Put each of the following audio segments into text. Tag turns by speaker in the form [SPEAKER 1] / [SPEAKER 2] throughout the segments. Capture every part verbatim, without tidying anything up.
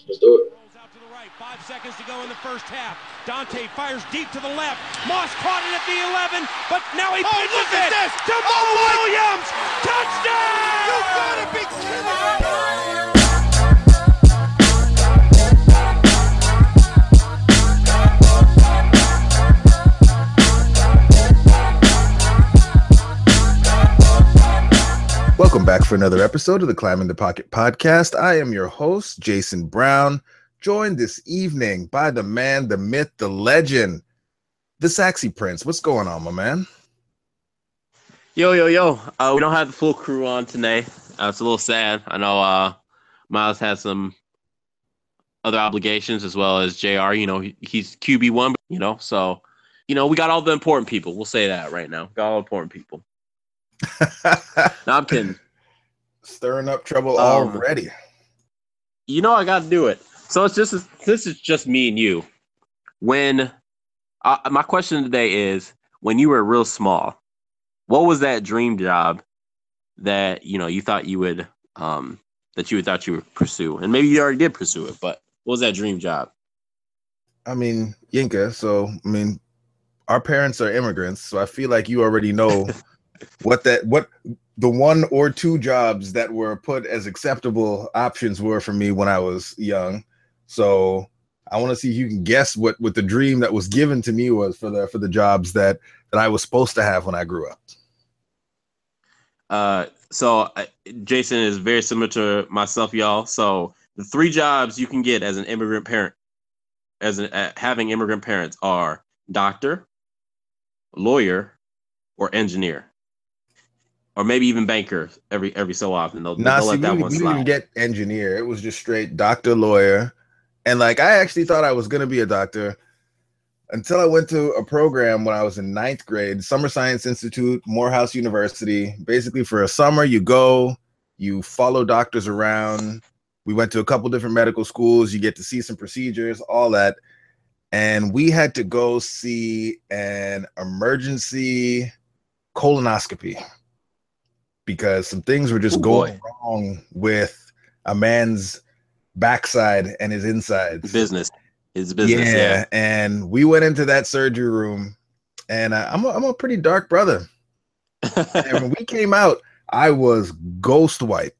[SPEAKER 1] Let's do it.
[SPEAKER 2] Rolls out to the right. Five seconds to go in the first half. Dante fires deep to the left. Moss caught it at the eleven, but now he
[SPEAKER 3] Oh,
[SPEAKER 2] pitches
[SPEAKER 3] look at
[SPEAKER 2] it
[SPEAKER 3] this!
[SPEAKER 2] to Mo
[SPEAKER 3] Oh, my-
[SPEAKER 2] Williams. Touchdown!
[SPEAKER 3] You gotta be kidding me!
[SPEAKER 4] Welcome back for another episode of the Climbing the Pocket podcast. I am your host, Jason Brown, joined this evening by the man, the myth, the legend, the Saxy Prince. What's going on, my man?
[SPEAKER 5] Yo, yo, yo. Uh, we don't have the full crew on today. Uh, it's a little sad. I know uh, Miles has some other obligations as well as J R. You know, he, he's Q B one, you know, so, you know, we got all the important people. We'll say that right now. Got all the important people. No, I'm kidding.
[SPEAKER 4] Stirring up trouble
[SPEAKER 5] Um,
[SPEAKER 4] already.
[SPEAKER 5] You know I got to do it. So it's just this is just me and you. When uh, my question today is, when you were real small, what was that dream job that you know you thought you would um, that you would thought you would pursue, and maybe you already did pursue it, but what was that dream job?
[SPEAKER 4] I mean, Yinka, so, I mean, our parents are immigrants, so I feel like you already know what that, what the one or two jobs that were put as acceptable options were for me when I was young. So I want to see if you can guess what, what the dream that was given to me was for the, for the jobs that, that I was supposed to have when I grew up.
[SPEAKER 5] Uh, so uh, Jason is very similar to myself, y'all. So the three jobs you can get as an immigrant parent, as an, uh, having immigrant parents, are doctor, lawyer, or engineer, or maybe even banker. Every every so often, they'll,
[SPEAKER 4] Nah,
[SPEAKER 5] they'll
[SPEAKER 4] see,
[SPEAKER 5] let that
[SPEAKER 4] we,
[SPEAKER 5] one
[SPEAKER 4] we didn't even
[SPEAKER 5] slide.
[SPEAKER 4] get engineer. It was just straight doctor, lawyer. And like, I actually thought I was going to be a doctor until I went to a program when I was in ninth grade, Summer Science Institute, Morehouse University. Basically, for a summer, you go, you follow doctors around. We went to a couple different medical schools. You get to see some procedures, all that. And we had to go see an emergency colonoscopy because some things were just
[SPEAKER 5] Ooh,
[SPEAKER 4] going
[SPEAKER 5] boy.
[SPEAKER 4] wrong with a man's backside and his insides.
[SPEAKER 5] Business, his business.
[SPEAKER 4] Yeah,
[SPEAKER 5] Yeah.
[SPEAKER 4] and we went into that surgery room, and uh, I'm a, I'm a pretty dark brother. And when we came out, I was ghost white.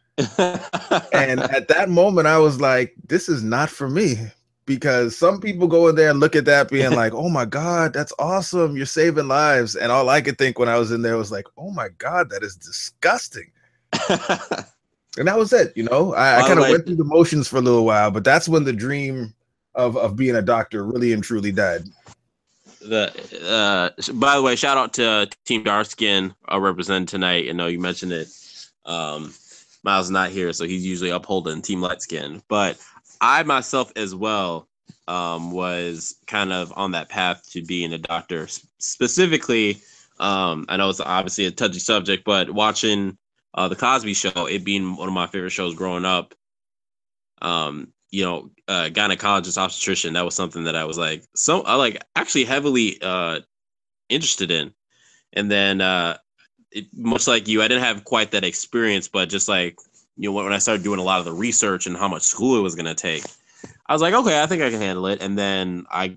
[SPEAKER 4] And at that moment, I was like, this is not for me. Because some people go in there and look at that being like, oh my God, that's awesome. You're saving lives. And all I could think when I was in there was like, oh my God, that is disgusting. And that was it. You know, I, I
[SPEAKER 5] By the
[SPEAKER 4] kind of
[SPEAKER 5] way-
[SPEAKER 4] went through the motions for a little while, but that's when the dream of, of being a doctor really and truly died.
[SPEAKER 5] The uh, by the way, shout out to Team Darkskin uh, representing tonight. I know you mentioned it. Um, Miles is not here, so he's usually upholding Team Lightskin. But I myself as well um, was kind of on that path to being a doctor. Specifically, um, I know it's obviously a touchy subject, but watching uh, the Cosby Show, it being one of my favorite shows growing up, um, you know, uh, gynecologist obstetrician, that was something that I was like, so I like actually heavily uh, interested in. And then uh, it, much like you, I didn't have quite that experience, but just like, you know, when I started doing a lot of the research and how much school it was going to take, I was like, okay, I think I can handle it. And then I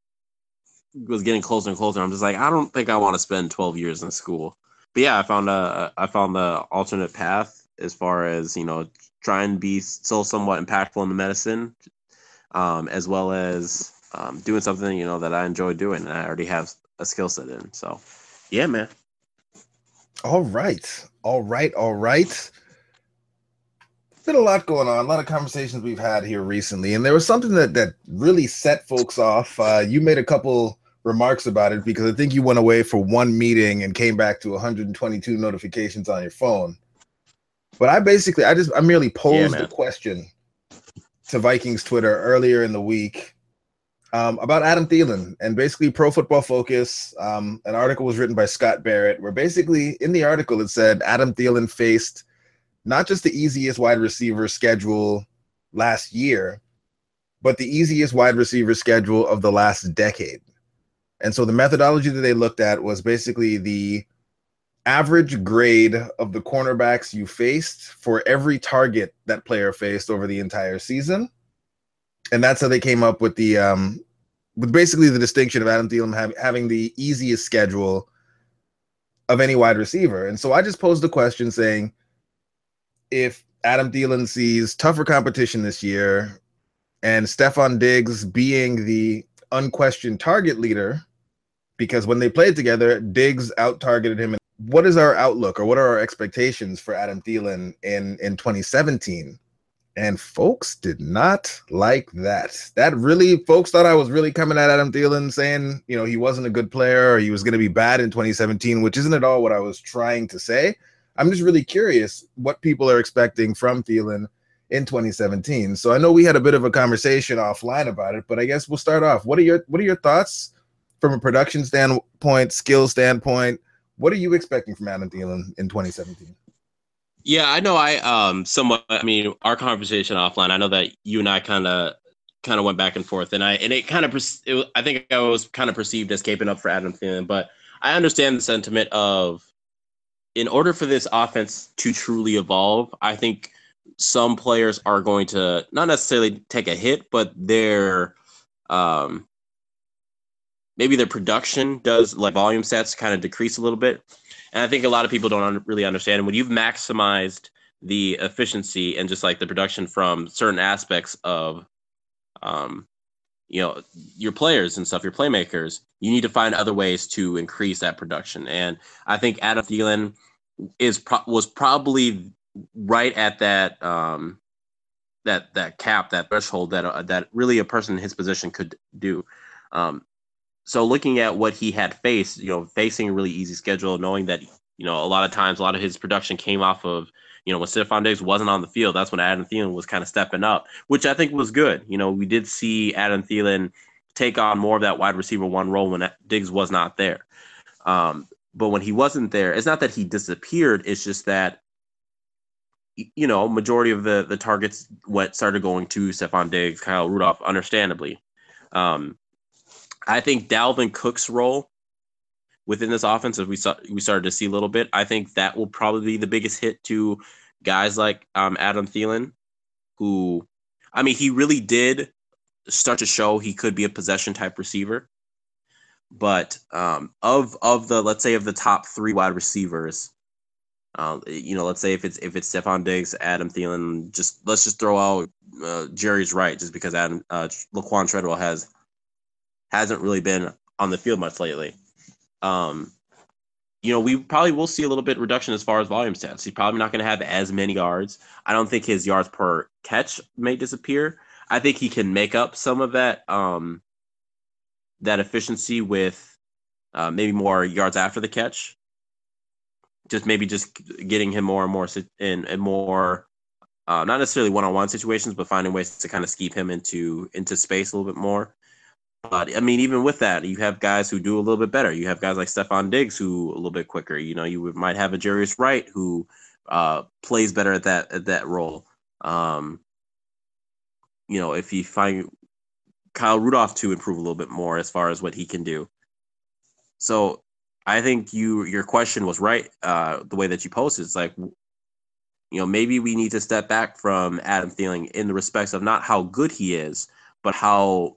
[SPEAKER 5] was getting closer and closer. I'm just like, I don't think I want to spend twelve years in school. But yeah, I found a, I found the alternate path as far as, you know, trying to be still somewhat impactful in the medicine, um, as well as um, doing something, you know, that I enjoy doing and I already have a skill set in. So, yeah, man.
[SPEAKER 4] All right. All right. All right. Been a lot going on, a lot of conversations we've had here recently, and there was something that that really set folks off. Uh, you made a couple remarks about it because I think you went away for one meeting and came back to one hundred twenty-two notifications on your phone. But I basically, I just, I merely posed
[SPEAKER 5] Yeah,
[SPEAKER 4] a question to Vikings Twitter earlier in the week um, about Adam Thielen and basically Pro Football Focus. Um, an article was written by Scott Barrett where basically in the article it said Adam Thielen faced not just the easiest wide receiver schedule last year, but the easiest wide receiver schedule of the last decade. And so the methodology that they looked at was basically the average grade of the cornerbacks you faced for every target that player faced over the entire season. And that's how they came up with the um, with basically the distinction of Adam Thielen have, having the easiest schedule of any wide receiver. And so I just posed the question saying, if Adam Thielen sees tougher competition this year and Stephon Diggs being the unquestioned target leader, because when they played together, Diggs out-targeted him. What is our outlook or what are our expectations for Adam Thielen in, in twenty seventeen? And folks did not like that. That really, folks thought I was really coming at Adam Thielen saying, you know, he wasn't a good player or he was going to be bad in twenty seventeen, which isn't at all what I was trying to say. I'm just really curious what people are expecting from Thielen in twenty seventeen. So I know we had a bit of a conversation offline about it, but I guess we'll start off. What are your what are your thoughts from a production standpoint, skill standpoint? What are you expecting from Adam Thielen in twenty seventeen?
[SPEAKER 5] Yeah, I know. I um somewhat. I mean, our conversation offline. I know that you and I kind of kind of went back and forth, and I and it kind of. It, I think I was kind of perceived as caping up for Adam Thielen, but I understand the sentiment of, in order for this offense to truly evolve, I think some players are going to not necessarily take a hit, but their um maybe their production does, like volume stats, kind of decrease a little bit. And I think a lot of people don't un- really understand when you've maximized the efficiency and just like the production from certain aspects of, um, you know, your players and stuff, your playmakers, you need to find other ways to increase that production. And I think Adam Thielen is pro- was probably right at that um, that that cap, that threshold that uh, that really a person in his position could do. Um, So looking at what he had faced, you know, facing a really easy schedule, knowing that, you know, a lot of times, a lot of his production came off of, you know, when Stephon Diggs wasn't on the field, that's when Adam Thielen was kind of stepping up, which I think was good. You know, we did see Adam Thielen take on more of that wide receiver one role when Diggs was not there. Um, but when he wasn't there, it's not that he disappeared. It's just that, you know, majority of the, the targets went started going to Stephon Diggs, Kyle Rudolph, understandably. Um, I think Dalvin Cook's role within this offense, as we saw, we started to see a little bit, I think that will probably be the biggest hit to guys like um, Adam Thielen, who, I mean, he really did start to show he could be a possession type receiver. But um, of of the, let's say, of the top three wide receivers, uh, you know, let's say if it's if it's Stephon Diggs, Adam Thielen, just let's just throw out uh, Jerry's right, just because Adam uh, Laquan Treadwell has. hasn't really been on the field much lately. Um, you know, we probably will see a little bit reduction as far as volume stats. He's probably not going to have as many yards. I don't think his yards per catch may disappear. I think he can make up some of that um, that efficiency with uh, maybe more yards after the catch. Just maybe just getting him more and more in and more, uh, not necessarily one-on-one situations, but finding ways to kind of skeep him into into space a little bit more. But I mean, even with that, you have guys who do a little bit better. You have guys like Stephon Diggs who a little bit quicker. You know, you might have a Jarius Wright who uh, plays better at that at that role. Um, you know, if you find Kyle Rudolph to improve a little bit more as far as what he can do. So I think you your question was right. Uh, the way that you posted, it's like, you know, maybe we need to step back from Adam Thielen in the respects of not how good he is, but how.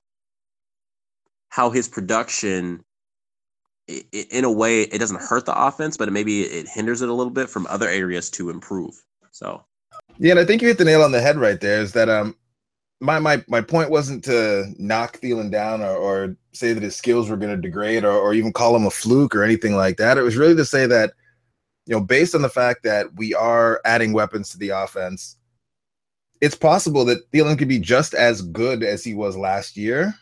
[SPEAKER 5] how his production, in a way, it doesn't hurt the offense, but maybe it hinders it a little bit from other areas to improve. So,
[SPEAKER 4] yeah, and I think you hit the nail on the head right there. Is that um, my my my point wasn't to knock Thielen down or, or say that his skills were going to degrade or or even call him a fluke or anything like that. It was really to say that, you know, based on the fact that we are adding weapons to the offense, it's possible that Thielen could be just as good as he was last year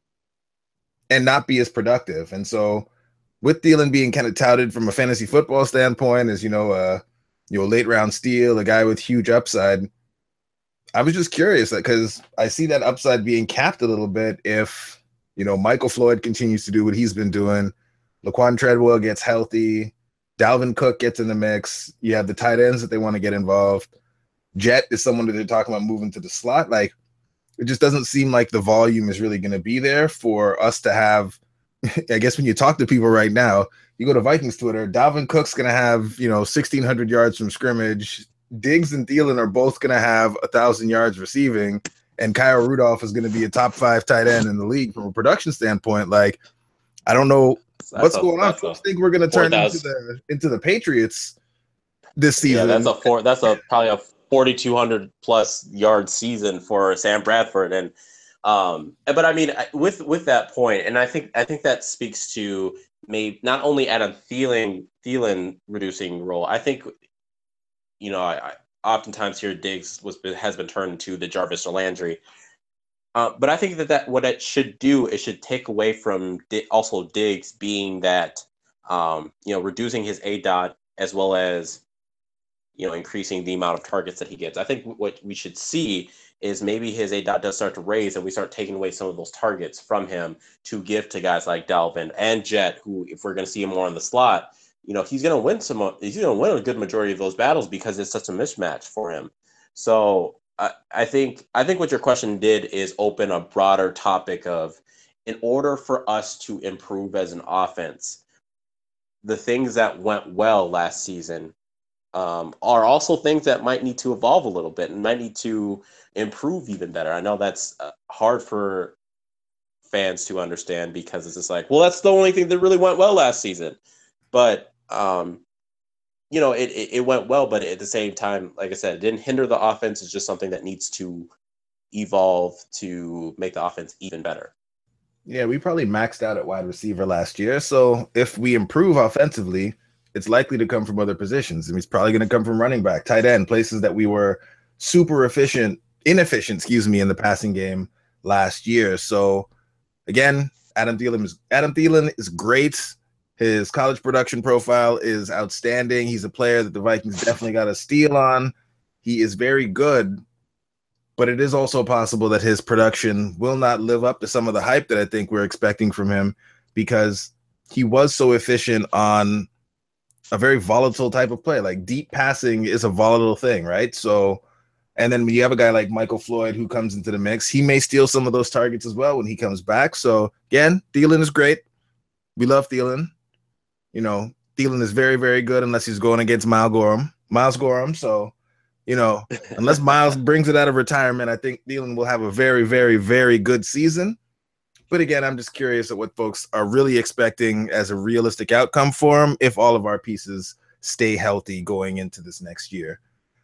[SPEAKER 4] and not be as productive. And so with Thielen being kind of touted from a fantasy football standpoint as, you know, uh, you know, late round steal, a guy with huge upside, I was just curious because I see that upside being capped a little bit if, you know, Michael Floyd continues to do what he's been doing, Laquan Treadwell gets healthy, Dalvin Cook gets in the mix, you have the tight ends that they want to get involved, Jet is someone that they're talking about moving to the slot. Like, it just doesn't seem like the volume is really going to be there for us to have. I guess when you talk to people right now, you go to Vikings Twitter, Dalvin Cook's going to have, you know, sixteen hundred yards from scrimmage. Diggs and Thielen are both going to have a thousand yards receiving. and Kyle Rudolph is going to be a top five tight end in the league from a production standpoint. Like, I don't know that's what's a, going on. Folks think we're going to turn into the into the Patriots this season.
[SPEAKER 5] Yeah, that's a four. That's a probably a forty-two hundred plus yard season for Sam Bradford, and um, but I mean, with with that point, and I think I think that speaks to maybe not only Adam Thielen Thielen reducing role. I think, you know, I, I oftentimes hear Diggs was has been turned to the Jarvis or Landry. Uh, but I think that, that what it should do is should take away from Di- also Diggs being that, um, you know, reducing his A DOT as well as, you know, increasing the amount of targets that he gets. I think what we should see is maybe his A DOT does start to raise and we start taking away some of those targets from him to give to guys like Dalvin and Jet, who, if we're going to see him more in the slot, you know, he's going to win some, he's going to win a good majority of those battles because it's such a mismatch for him. So, I, I think I think what your question did is open a broader topic of, in order for us to improve as an offense, the things that went well last season um, are also things that might need to evolve a little bit and might need to improve even better. I know that's uh, hard for fans to understand because it's just like, well, that's the only thing that really went well last season. But um, you know, it, it, it went well, but at the same time, like I said, it didn't hinder the offense. It's just something that needs to evolve to make the offense even better.
[SPEAKER 4] Yeah, we probably maxed out at wide receiver last year. So if we improve offensively, it's likely to come from other positions. I mean, it's probably going to come from running back, tight end, places that we were super efficient, inefficient, excuse me, in the passing game last year. So again, Adam Thielen is Adam Thielen is great. His college production profile is outstanding. He's a player that the Vikings definitely got a steal on. He is very good, but it is also possible that his production will not live up to some of the hype that I think we're expecting from him because he was so efficient on a very volatile type of play. Like, deep passing is a volatile thing, right? So, and then when you have a guy like Michael Floyd who comes into the mix, he may steal some of those targets as well when he comes back. So again, Thielen is great. We love Thielen. You know, Thielen is very, very good unless he's going against Miles Gorham. Miles Gorham. So, you know, unless Miles brings it out of retirement, I think Thielen will have a very, very, very good season. But again, I'm just curious at what folks are really expecting as a realistic outcome for him if all of our pieces stay healthy going into this next year.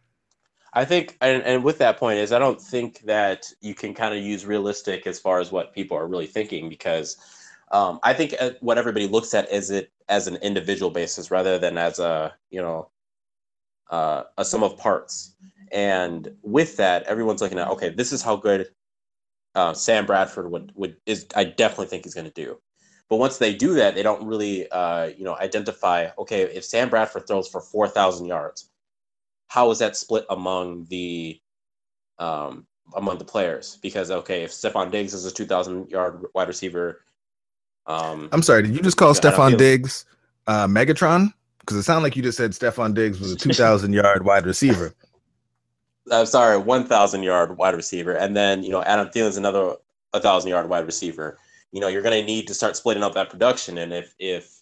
[SPEAKER 5] I think, and, and with that point is, I don't think that you can kind of use realistic as far as what people are really thinking because um, I think what everybody looks at is it as an individual basis rather than as a, you know, uh, a sum of parts. And with that, everyone's looking at, okay, this is how good uh, Sam Bradford would, would is I definitely think he's going to do. But once they do that, they don't really, uh, you know, identify, okay, if Sam Bradford throws for four thousand yards, how is that split among the um, among the players? Because, okay, if Stephon Diggs is a two thousand yard wide receiver. Um,
[SPEAKER 4] I'm sorry, did you just call you know, Stephon Diggs uh, Megatron? Because it sounded like you just said Stephon Diggs was a two thousand yard wide receiver.
[SPEAKER 5] I'm sorry, one thousand yard wide receiver. And then, you know, Adam Thielen's another one thousand yard wide receiver. You know, you're going to need to start splitting up that production. And if, if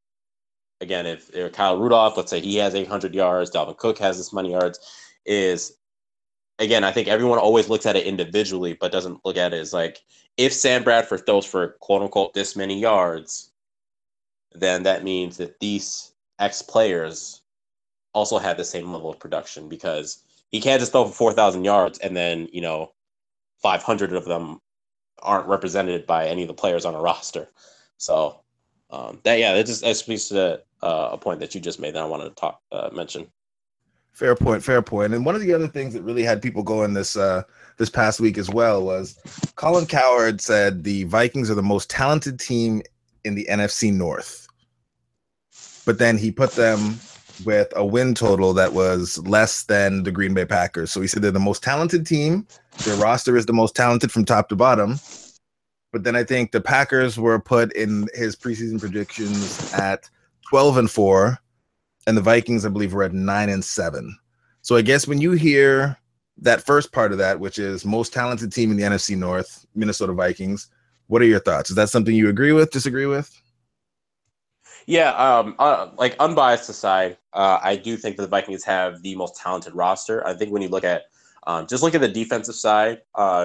[SPEAKER 5] again, if, if Kyle Rudolph, let's say he has eight hundred yards, Dalvin Cook has this many yards, is, again, I think everyone always looks at it individually, but doesn't look at it as like, if Sam Bradford throws for quote unquote this many yards, then that means that these X players also have the same level of production because he can't just throw for four thousand yards and then, you know, five hundred of them aren't represented by any of the players on a roster. So um, that, yeah, that just that speaks to uh, a point that you just made that I wanted to talk, uh, mention.
[SPEAKER 4] Fair point, fair point. And one of the other things that really had people going this uh, this past week as well was Colin Cowherd said the Vikings are the most talented team in the N F C North. But then he put them with a win total that was less than the Green Bay Packers. So he said they're the most talented team. Their roster is the most talented from top to bottom. But then I think the Packers were put in his preseason predictions at twelve and four. And the Vikings, I believe, were at nine and seven. So I guess when you hear that first part of that, which is most talented team in the N F C North, Minnesota Vikings, what are your thoughts? Is that something you agree with, disagree with?
[SPEAKER 5] Yeah, um, uh, like unbiased aside, uh, I do think that the Vikings have the most talented roster. I think when you look at, um, just look at the defensive side, uh,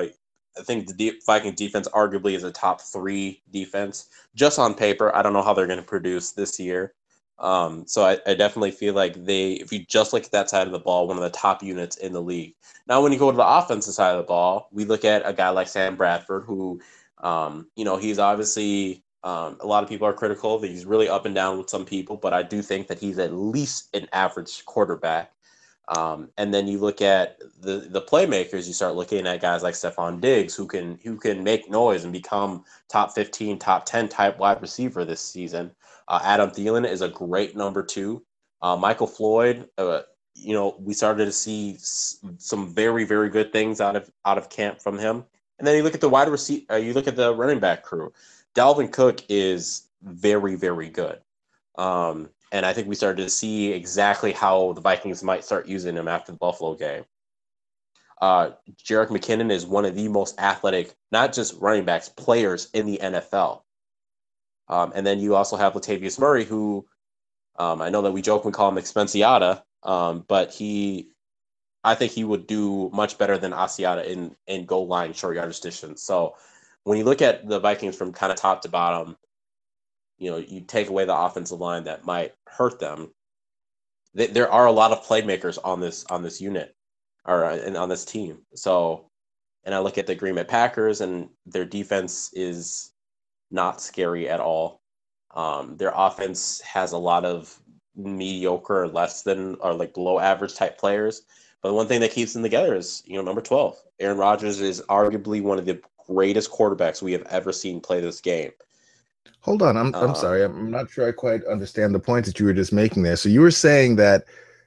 [SPEAKER 5] I think the de- Viking defense arguably is a top three defense just on paper. I don't know how they're going to produce this year. Um, so I, I definitely feel like they, if you just look at that side of the ball, one of the top units in the league. Now, when you go to the offensive side of the ball, we look at a guy like Sam Bradford, who, um, you know, he's obviously um, a lot of people are critical that he's really up and down with some people, but I do think that he's at least an average quarterback. Um, and then you look at the the playmakers. You start looking at guys like Stephon Diggs, who can who can make noise and become top fifteen, top ten type wide receiver this season. Uh, Adam Thielen is a great number two. Uh, Michael Floyd, uh, you know, we started to see s- some very very good things out of out of camp from him. And then you look at the wide receiver. Uh, you look at the running back crew. Dalvin Cook is very very good. Um, and I think we started to see exactly how the Vikings might start using him after the Buffalo game. Uh, Jerick McKinnon is one of the most athletic, not just running backs, players in the N F L. Um, and then you also have Latavius Murray, who um, I know that we joke we call him Expensiata, um, but he, I think he would do much better than Asiata in, in goal line short yardage distance. So when you look at the Vikings from kind of top to bottom, you know, you take away the offensive line that might hurt them. There are a lot of playmakers on this on this unit or and on this team. So, and I look at the Green Bay Packers, and their defense is not scary at all. Um, their offense has a lot of mediocre, or less than, or like below average type players. But the one thing that keeps them together is, you know, number twelve. Aaron Rodgers is arguably one of the greatest quarterbacks we have ever seen play this game.
[SPEAKER 4] Hold on, I'm I'm
[SPEAKER 5] Um,
[SPEAKER 4] sorry. I'm not sure I quite understand the point that you were just making there. So you were saying that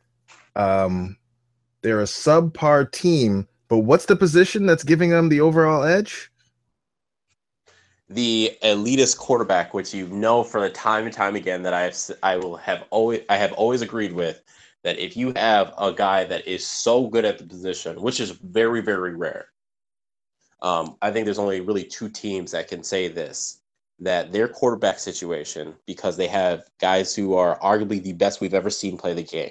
[SPEAKER 4] um, they're a subpar team, but what's the position that's giving them the overall edge?
[SPEAKER 5] The elitist quarterback, which you know for the time and time again that I have, I will have always, I have always agreed with, that if you have a guy that is so good at the position, which is very, very rare. Um, I think there's only really two teams that can say this, that their quarterback situation, because they have guys who are arguably the best we've ever seen play the game,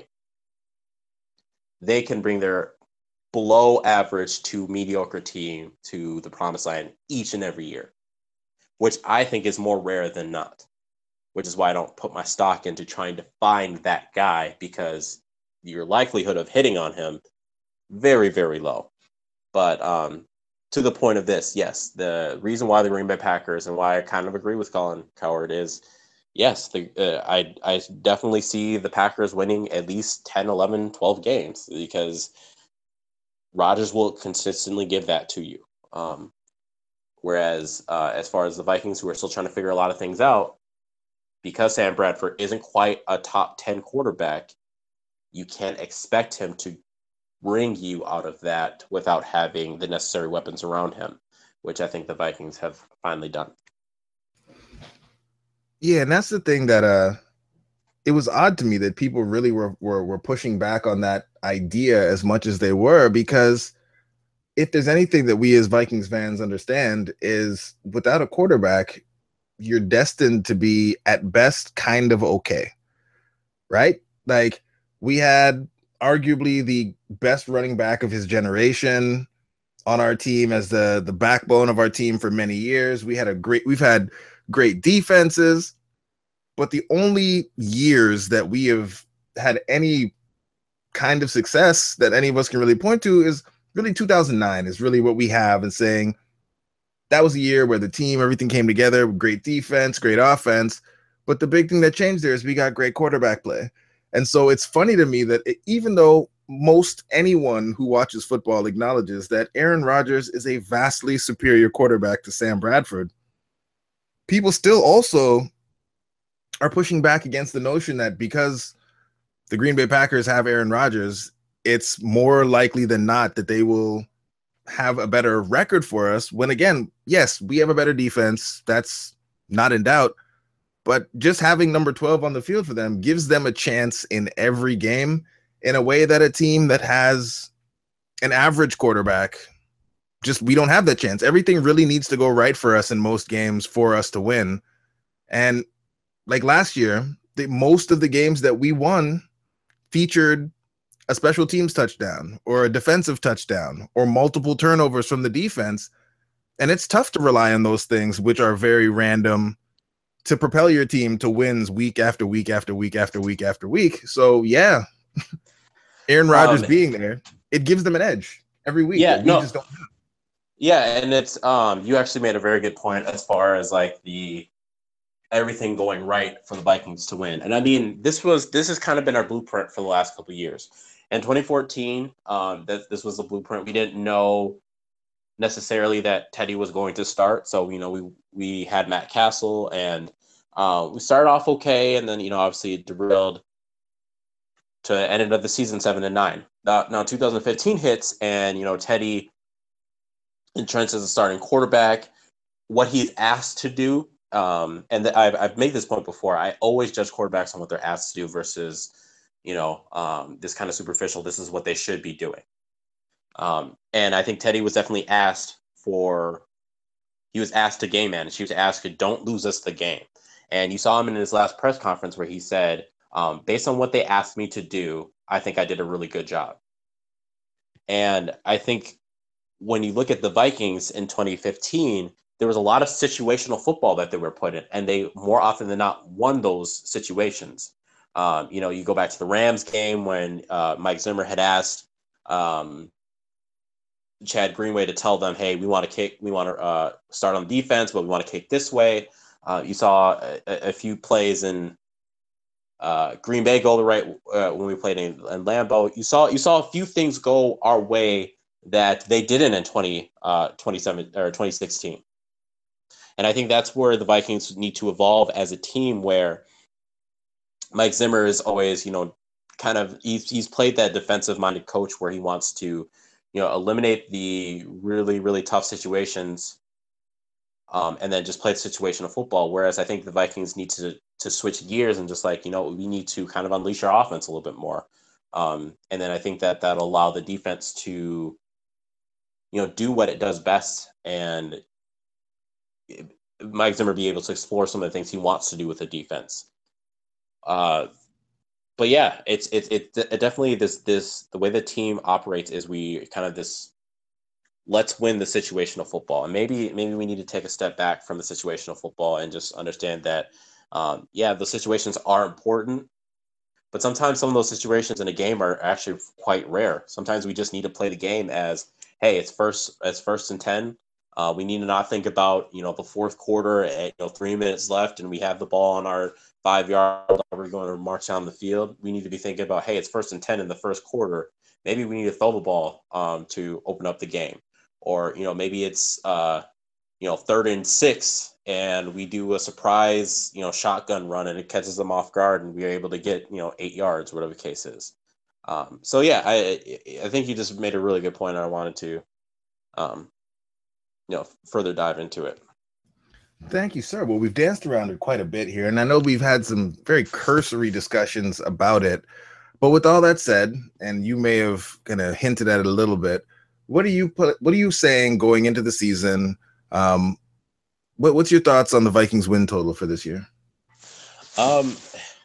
[SPEAKER 5] they can bring their below average to mediocre team to the promised land each and every year, which I think is more rare than not, which is why I don't put my stock into trying to find that guy, because your likelihood of hitting on him, very, very low. But um, to the point of this, yes, the reason why the Green Bay Packers, and why I kind of agree with Colin Cowherd, is yes, the, uh, I, I definitely see the Packers winning at least ten, eleven, twelve games, because Rodgers will consistently give that to you. Um, whereas uh, as far as the Vikings, who are still trying to figure a lot of things out, because Sam Bradford isn't quite a top ten quarterback, you can't expect him to bring you out of that without having the necessary weapons around him, which I think the Vikings have finally done.
[SPEAKER 4] Yeah, and that's the thing that uh it was odd to me that people really were were were pushing back on that idea as much as they were, because if there's anything that we as Vikings fans understand is without a quarterback, you're destined to be at best kind of okay. Right? Like, we had arguably the best running back of his generation on our team as the the backbone of our team for many years. We had a great we've had great defenses, but the only years that we have had any kind of success that any of us can really point to is really two thousand nine is really what we have, and saying that was a year where the team, everything came together, great defense, great offense. But the big thing that changed there is we got great quarterback play. And so it's funny to me that it, even though most anyone who watches football acknowledges that Aaron Rodgers is a vastly superior quarterback to Sam Bradford, people still also are pushing back against the notion that because the Green Bay Packers have Aaron Rodgers, it's more likely than not that they will have a better record for us. When again, yes, we have a better defense. That's not in doubt. But just having number twelve on the field for them gives them a chance in every game in a way that a team that has an average quarterback, just we don't have that chance. Everything really needs to go right for us in most games for us to win. And like last year, the, most of the games that we won featured a special teams touchdown or a defensive touchdown or multiple turnovers from the defense. And it's tough to rely on those things, which are very random, to propel your team to wins week after week after week after week after week. So, yeah, Aaron Rodgers um, being there, it gives them an edge every week.
[SPEAKER 5] Yeah,
[SPEAKER 4] we
[SPEAKER 5] no.
[SPEAKER 4] just don't have.
[SPEAKER 5] Yeah, and it's um, you actually made a very good point as far as like the everything going right for the Vikings to win. And I mean, this was this has kind of been our blueprint for the last couple of years. In twenty fourteen, um, that this was the blueprint. We didn't know necessarily that Teddy was going to start, so you know we we had Matt Castle, and uh, we started off okay, and then you know obviously it derailed to end of the season seven and nine. Now, now two thousand fifteen hits, and you know Teddy entrenched as a starting quarterback. What he's asked to do, um, and the, I've I've made this point before. I always judge quarterbacks on what they're asked to do versus, you know, um, this kind of superficial. This is what they should be doing. Um, and I think Teddy was definitely asked for. He was asked to game manage. He was asked to don't lose us the game. And you saw him in his last press conference where he said, um, based on what they asked me to do, I think I did a really good job. And I think when you look at the Vikings in twenty fifteen, there was a lot of situational football that they were put in, and they more often than not won those situations. Um, you know, you go back to the Rams game when uh, Mike Zimmer had asked um, Chad Greenway to tell them, hey, we want to kick, we want to uh, start on defense, but we want to kick this way. Uh, you saw a, a few plays in uh, Green Bay go the right uh, when we played in, in Lambeau. You saw you saw a few things go our way that they didn't in twenty, uh, twenty-seven or twenty sixteen. And I think that's where the Vikings need to evolve as a team, where Mike Zimmer is always, you know, kind of he's he's played that defensive-minded coach where he wants to, you know, eliminate the really, really tough situations um, and then just play the situational football. Whereas I think the Vikings need to to switch gears and just like, you know, we need to kind of unleash our offense a little bit more. Um, and then I think that that'll allow the defense to, you know, do what it does best, and Mike Zimmer be able to explore some of the things he wants to do with the defense. Uh, but yeah, it's it's it, it definitely this this the way the team operates is we kind of this let's win the situational football, and maybe maybe we need to take a step back from the situational football and just understand that um, yeah, the situations are important, but sometimes some of those situations in a game are actually quite rare. Sometimes we just need to play the game as, hey, it's first it's first and ten. Uh, we need to not think about, you know, the fourth quarter at, you know, three minutes left and we have the ball on our five yard, we're going to march down the field. We need to be thinking about, hey, it's first and ten in the first quarter. Maybe we need to throw the ball um, to open up the game. Or, you know, maybe it's, uh, you know, third and six and we do a surprise, you know, shotgun run and it catches them off guard and we are able to get, you know, eight yards, whatever the case is. Um, so, yeah, I I think you just made a really good point. And I wanted to, um, you know, further dive into it.
[SPEAKER 4] Thank you, sir. Well, we've danced around it quite a bit here, and I know we've had some very cursory discussions about it. But with all that said, and you may have kind of hinted at it a little bit, what are you put? What are you saying going into the season? Um, what, what's your thoughts on the Vikings win total for this year?
[SPEAKER 5] Um,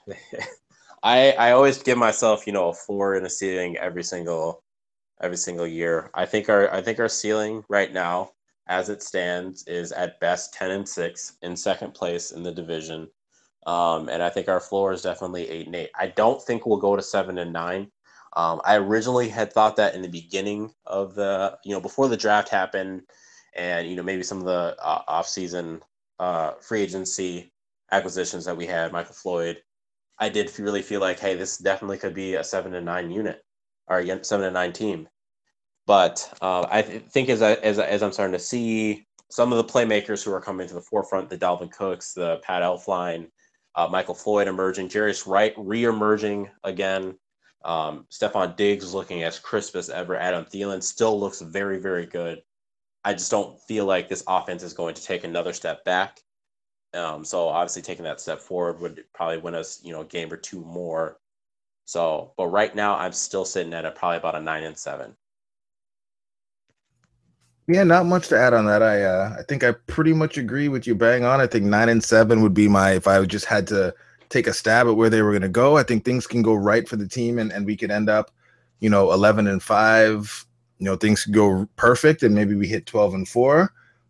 [SPEAKER 5] I I always give myself, you know, a floor and a ceiling every single every single year. I think our I think our ceiling right now, as it stands, is at best ten and six in second place in the division. Um, and I think our floor is definitely eight and eight. I don't think we'll go to seven and nine. Um, I originally had thought that in the beginning of the, you know, before the draft happened and, you know, maybe some of the uh, off-season uh, free agency acquisitions that we had, Michael Floyd, I did really feel like, hey, this definitely could be a seven and nine unit or a seven and nine team. But uh, I th- think as, I, as, as I'm starting to see some of the playmakers who are coming to the forefront, the Dalvin Cooks, the Pat Elflein, uh, Michael Floyd emerging, Jarius Wright re-emerging again, um, Stephon Diggs looking as crisp as ever, Adam Thielen still looks very, very good. I just don't feel like this offense is going to take another step back. Um, so obviously taking that step forward would probably win us, you know, a game or two more. So, but right now I'm still sitting at a, probably about a nine and seven.
[SPEAKER 4] Yeah, not much to add on that. I uh, I think I pretty much agree with you. Bang on. I think nine and seven would be my, if I just had to take a stab at where they were going to go. I think things can go right for the team, and, and we could end up, you know, eleven and five. You know, things could go perfect, and maybe we hit twelve and four.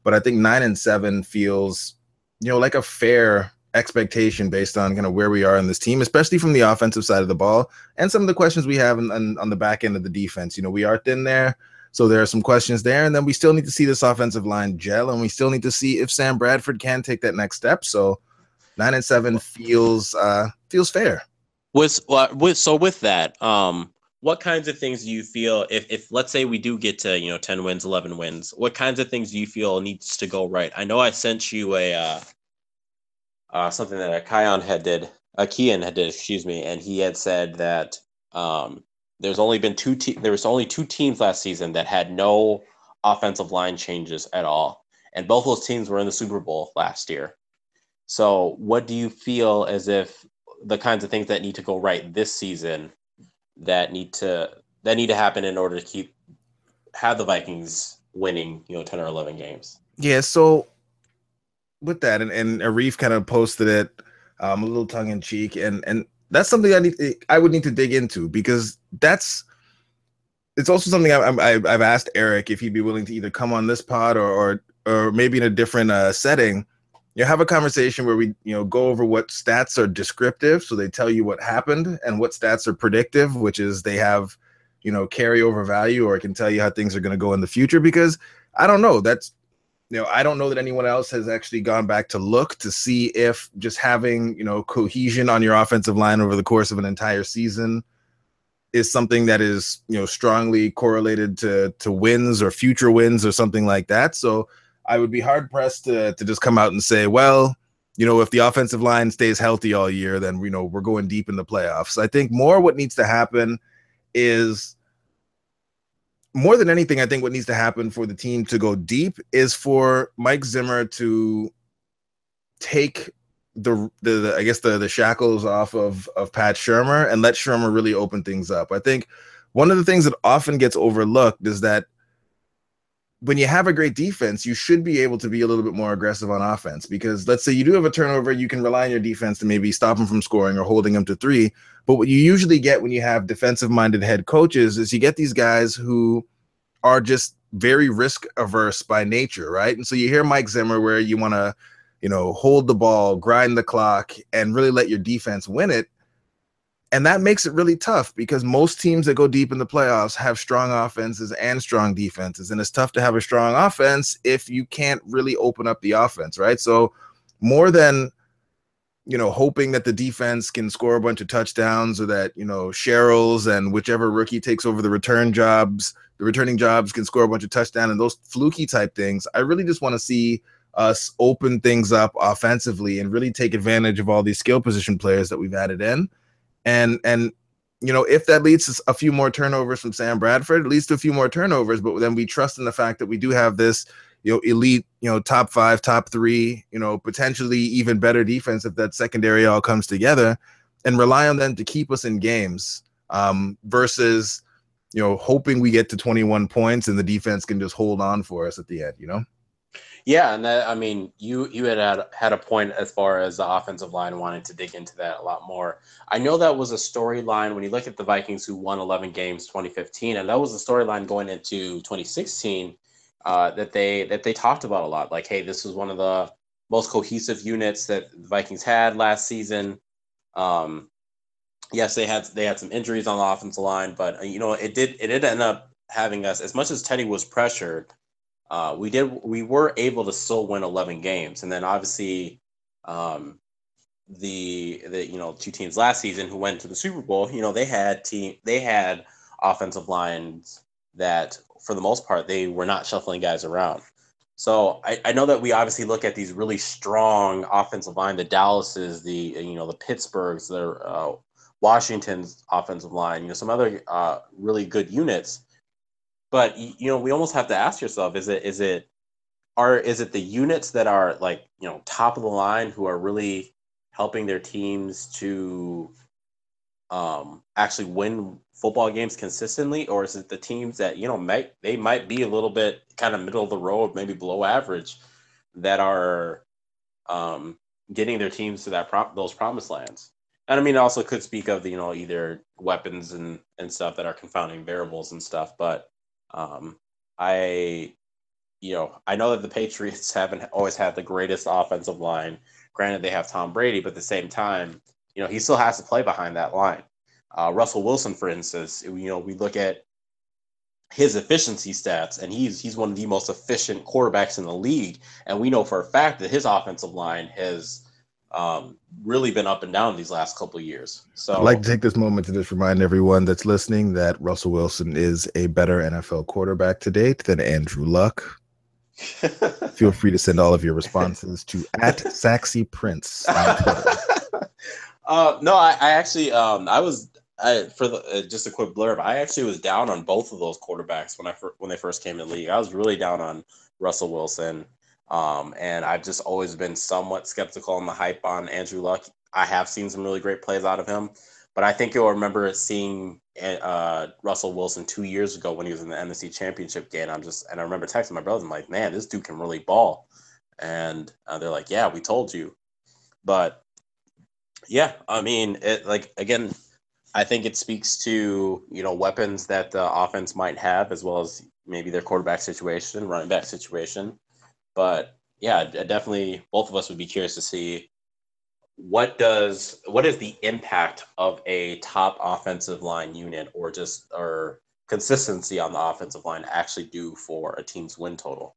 [SPEAKER 4] but I think nine and seven feels, you know, like a fair expectation based on kind of where we are in this team, especially from the offensive side of the ball and some of the questions we have in, in, on the back end of the defense. You know, we are thin there, so there are some questions there, and then we still need to see this offensive line gel, and we still need to see if Sam Bradford can take that next step. So nine and seven feels uh, feels fair.
[SPEAKER 5] With, uh, with so with that, um, what kinds of things do you feel if, if let's say we do get to, you know, ten wins, eleven wins, what kinds of things do you feel needs to go right? I know I sent you a uh, uh, something that a Kion had did, a Kian had did, excuse me, and he had said that um, there's only been two te- there was only two teams last season that had no offensive line changes at all, and both those teams were in the Super Bowl last year. So, what do you feel as if the kinds of things that need to go right this season that need to that need to happen in order to keep have the Vikings winning, you know, ten or eleven games?
[SPEAKER 4] Yeah, so with that, and, and Arif kind of posted it um, a little tongue in cheek, and and that's something I need I would need to dig into, because that's it's also something I, I, I've asked Eric if he'd be willing to either come on this pod or or, or maybe in a different uh, setting. You know, have a conversation where we, you know, go over what stats are descriptive, so they tell you what happened, and what stats are predictive, which is they have, you know, carryover value, or it can tell you how things are going to go in the future. Because I don't know, that's, you know, I don't know that anyone else has actually gone back to look to see if just having, you know, cohesion on your offensive line over the course of an entire season is something that is, you know, strongly correlated to to wins or future wins or something like that. So I would be hard pressed to to just come out and say, well, you know, if the offensive line stays healthy all year, then, you know, we're going deep in the playoffs. I think more what needs to happen is, more than anything, I think what needs to happen for the team to go deep is for Mike Zimmer to take the, the, the I guess, the, the shackles off of, of Pat Shurmur and let Shurmur really open things up. I think one of the things that often gets overlooked is that when you have a great defense, you should be able to be a little bit more aggressive on offense, because let's say you do have a turnover, you can rely on your defense to maybe stop them from scoring or holding them to three. But what you usually get when you have defensive-minded head coaches is you get these guys who are just very risk averse by nature, right? And so you hear Mike Zimmer where you want to, you know, hold the ball, grind the clock, and really let your defense win it. And that makes it really tough, because most teams that go deep in the playoffs have strong offenses and strong defenses. And it's tough to have a strong offense if you can't really open up the offense, right? So more than, you know, hoping that the defense can score a bunch of touchdowns, or that, you know, Sherrills and whichever rookie takes over the return jobs, the returning jobs can score a bunch of touchdowns and those fluky type things, I really just want to see us open things up offensively and really take advantage of all these skill position players that we've added in. And, and, you know, if that leads to a few more turnovers from Sam Bradford, it leads to a few more turnovers, but then we trust in the fact that we do have this, you know, elite, you know, top five, top three, you know, potentially even better defense if that secondary all comes together, and rely on them to keep us in games, um, versus, you know, hoping we get to twenty-one points and the defense can just hold on for us at the end, you know?
[SPEAKER 5] Yeah, and that, I mean, you you had, had had a point as far as the offensive line, wanting to dig into that a lot more. I know that was a storyline when you look at the Vikings, who won eleven games twenty fifteen, and that was a storyline going into twenty sixteen uh, that they that they talked about a lot. Like, hey, this was one of the most cohesive units that the Vikings had last season. Um, yes, they had they had some injuries on the offensive line, but uh, you know, it did it did end up having us, as much as Teddy was pressured. Uh, we did. We were able to still win eleven games, and then obviously, um, the the you know two teams last season who went to the Super Bowl, you know, they had team they had offensive lines that, for the most part, they were not shuffling guys around. So I, I know that we obviously look at these really strong offensive line, the Dallases, the you know the Pittsburghs, the uh, Washington's offensive line, you know, some other uh, really good units. But, you know, we almost have to ask yourself, is it is it are is it the units that are, like, you know, top of the line who are really helping their teams to um, actually win football games consistently, or is it the teams that, you know, might they might be a little bit kind of middle of the road, maybe below average, that are um, getting their teams to that pro- those promised lands? And I mean, it also could speak of, you know, either weapons and, and stuff that are confounding variables and stuff, but Um, I you know, I know that the Patriots haven't always had the greatest offensive line. Granted, they have Tom Brady, but at the same time, you know, he still has to play behind that line. Uh, Russell Wilson, for instance, you know, we look at his efficiency stats, and he's he's one of the most efficient quarterbacks in the league. And we know for a fact that his offensive line has um, really been up and down these last couple of years. So
[SPEAKER 4] I'd like to take this moment to just remind everyone that's listening that Russell Wilson is a better N F L quarterback to date than Andrew Luck. Feel free to send all of your responses to at Saxy Prince on Twitter.
[SPEAKER 5] uh, no, I, I actually um, I was I, for the uh, just a quick blurb. I actually was down on both of those quarterbacks when I fir- when they first came in the league. I was really down on Russell Wilson, um, and I've just always been somewhat skeptical on the hype on Andrew Luck. I have seen some really great plays out of him, but I think you'll remember seeing uh, Russell Wilson two years ago when he was in the N F C Championship game. I'm just and I remember texting my brothers. I'm like, man, this dude can really ball, and uh, they're like, yeah, we told you, but yeah, I mean, it like again. I think it speaks to, you know, weapons that the offense might have, as well as maybe their quarterback situation, running back situation. But yeah, definitely both of us would be curious to see what does what is the impact of a top offensive line unit or just or consistency on the offensive line actually do for a team's win total.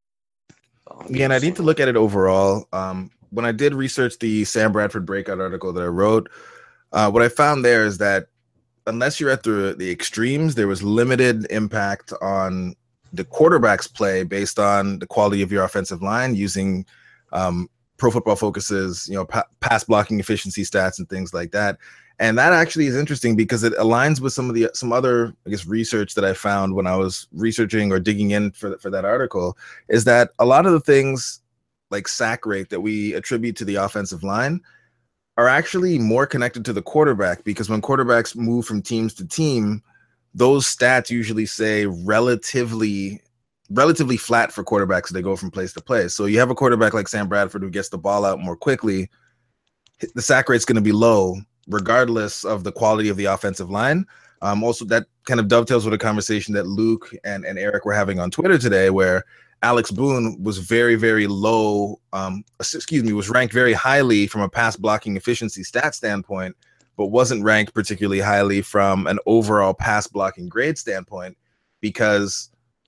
[SPEAKER 5] So
[SPEAKER 4] Yeah, and I need to look at it overall. Um, when I did research the Sam Bradford breakout article that I wrote, uh, what I found there is that unless you're at the the extremes, there was limited impact on the quarterback's play based on the quality of your offensive line using um, Pro Football Focus's, you know, pa- pass blocking efficiency stats and things like that. And that actually is interesting because it aligns with some of the some other, I guess, research that I found when I was researching or digging in for for that article. Is that a lot of the things like sack rate that we attribute to the offensive line are actually more connected to the quarterback, because when quarterbacks move from teams to team, those stats usually say relatively relatively flat for quarterbacks as they go from place to place. So you have a quarterback like Sam Bradford who gets the ball out more quickly, the sack rate's going to be low regardless of the quality of the offensive line. Um, also, that kind of dovetails with a conversation that Luke and, and Eric were having on Twitter today, where Alex Boone was very, very low, um, excuse me, was ranked very highly from a pass blocking efficiency stat standpoint, but wasn't ranked particularly highly from an overall pass blocking grade standpoint because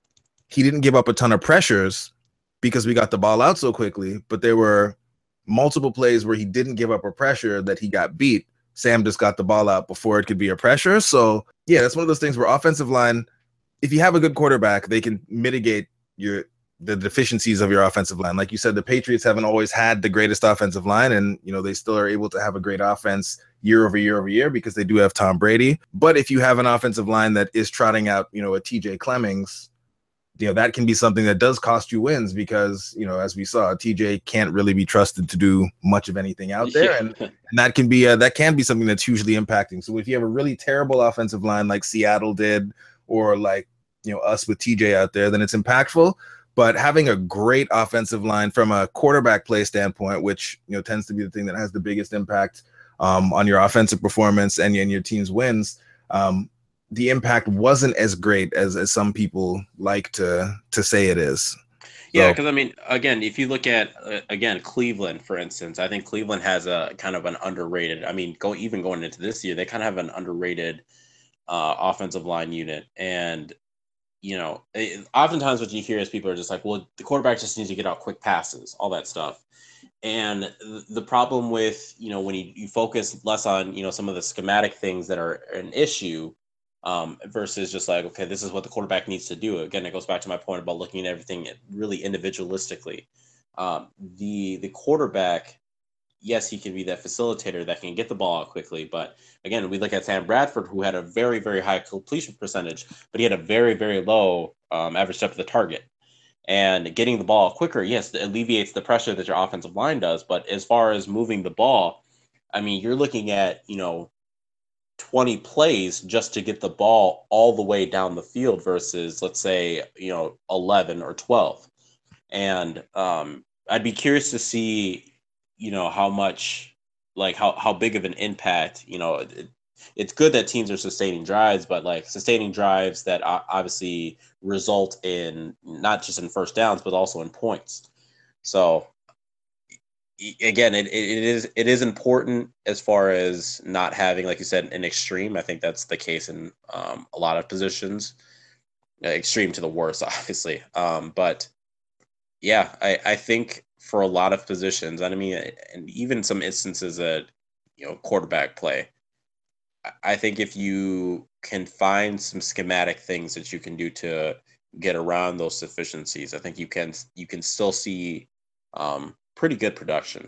[SPEAKER 4] he didn't give up a ton of pressures because we got the ball out so quickly, but there were multiple plays where he didn't give up a pressure that he got beat. Sam just got the ball out before it could be a pressure. So yeah, that's one of those things where offensive line, if you have a good quarterback, they can mitigate your the deficiencies of your offensive line. Like you said, the Patriots haven't always had the greatest offensive line, and you know they still are able to have a great offense year over year over year because they do have Tom Brady. But if you have an offensive line that is trotting out, you know, a T J Clemmings, you know, that can be something that does cost you wins because, you know, as we saw, T J can't really be trusted to do much of anything out there.
[SPEAKER 5] Yeah.
[SPEAKER 4] And, and that can be, uh, that can be something that's hugely impacting. So if you have a really terrible offensive line like Seattle did, or like, you know, us with T J out there, then it's impactful. But having a great offensive line from a quarterback play standpoint, which, you know, tends to be the thing that has the biggest impact um, on your offensive performance and, and your team's wins, um, the impact wasn't as great as, as some people like to to say it is.
[SPEAKER 5] Yeah,
[SPEAKER 4] So,
[SPEAKER 5] because I mean, again, if you look at uh, again Cleveland, for instance, I think Cleveland has a kind of an underrated. I mean, go even going into this year, they kind of have an underrated uh, offensive line unit, and you know, it, oftentimes what you hear is people are just like, well, the quarterback just needs to get out quick passes, all that stuff. And the problem with, you know, when you, you focus less on, you know, some of the schematic things that are an issue um, versus just like, okay, this is what the quarterback needs to do. Again, it goes back to my point about looking at everything really individualistically. Um, the the quarterback, yes, he can be that facilitator that can get the ball out quickly. But again, we look at Sam Bradford, who had a very, very high completion percentage, but he had a very, very low um, average step to the target. And getting the ball quicker, yes, it alleviates the pressure that your offensive line does. But as far as moving the ball, I mean, you're looking at, you know, twenty plays just to get the ball all the way down the field versus, let's say, you know, eleven or twelve. And um, I'd be curious to see, you know, how much, like how, how big of an impact, you know, it's good that teams are sustaining drives, but like sustaining drives that obviously result in not just in first downs, but also in points. So again, it, it is it is important as far as not having, like you said, an extreme. I think that's the case in um, a lot of positions, extreme to the worst, obviously. Um, but yeah, I, I think for a lot of positions, I mean, and even some instances at, you know, quarterback play, I think if you can find some schematic things that you can do to get around those deficiencies, I think you can you can still see um, pretty good production.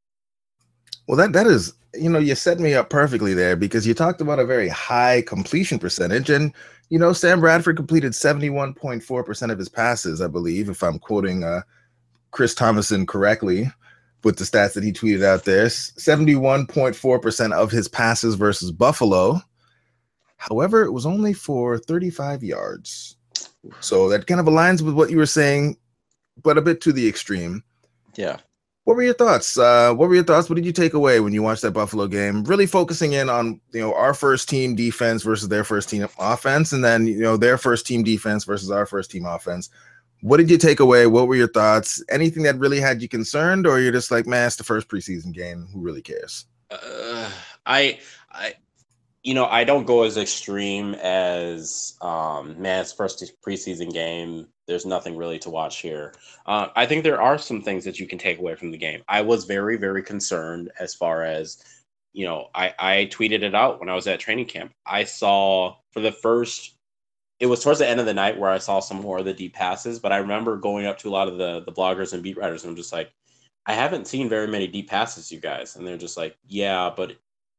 [SPEAKER 4] Well, that that is, you know, you set me up perfectly there, because you talked about a very high completion percentage, and you know, Sam Bradford completed seventy-one point four percent of his passes, I believe, if I'm quoting uh, Chris Thomason correctly with the stats that he tweeted out there. seventy-one point four percent of his passes versus Buffalo. However, it was only for thirty-five yards. So that kind of aligns with what you were saying, but a bit to the extreme.
[SPEAKER 5] Yeah.
[SPEAKER 4] What were your thoughts? Uh, what were your thoughts? What did you take away when you watched that Buffalo game? Really focusing in on, you know, our first team defense versus their first team offense, and then, you know, their first team defense versus our first team offense. What did you take away? What were your thoughts? Anything that really had you concerned, or you're just like, man, it's the first preseason game. Who really cares?
[SPEAKER 5] Uh, I, I, you know, I don't go as extreme as, um, man, it's first preseason game. There's nothing really to watch here. Uh, I think there are some things that you can take away from the game. I was very, very concerned as far as, you know, I, I tweeted it out when I was at training camp. I saw for the first, it was towards the end of the night where I saw some more of the deep passes, but I remember going up to a lot of the, the bloggers and beat writers, and I'm just like, I haven't seen very many deep passes, you guys. And they're just like, yeah, but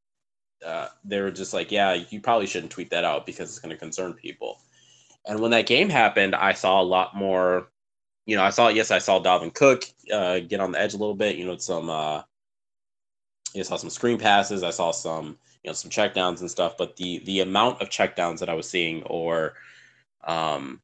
[SPEAKER 5] uh, they were just like, yeah, you probably shouldn't tweet that out because it's going to concern people. And when that game happened, I saw a lot more, you know, I saw, yes, I saw Dalvin Cook uh, get on the edge a little bit, you know, some, uh, I saw some screen passes. I saw some, you know, some checkdowns and stuff, but the, the amount of checkdowns that I was seeing, or um,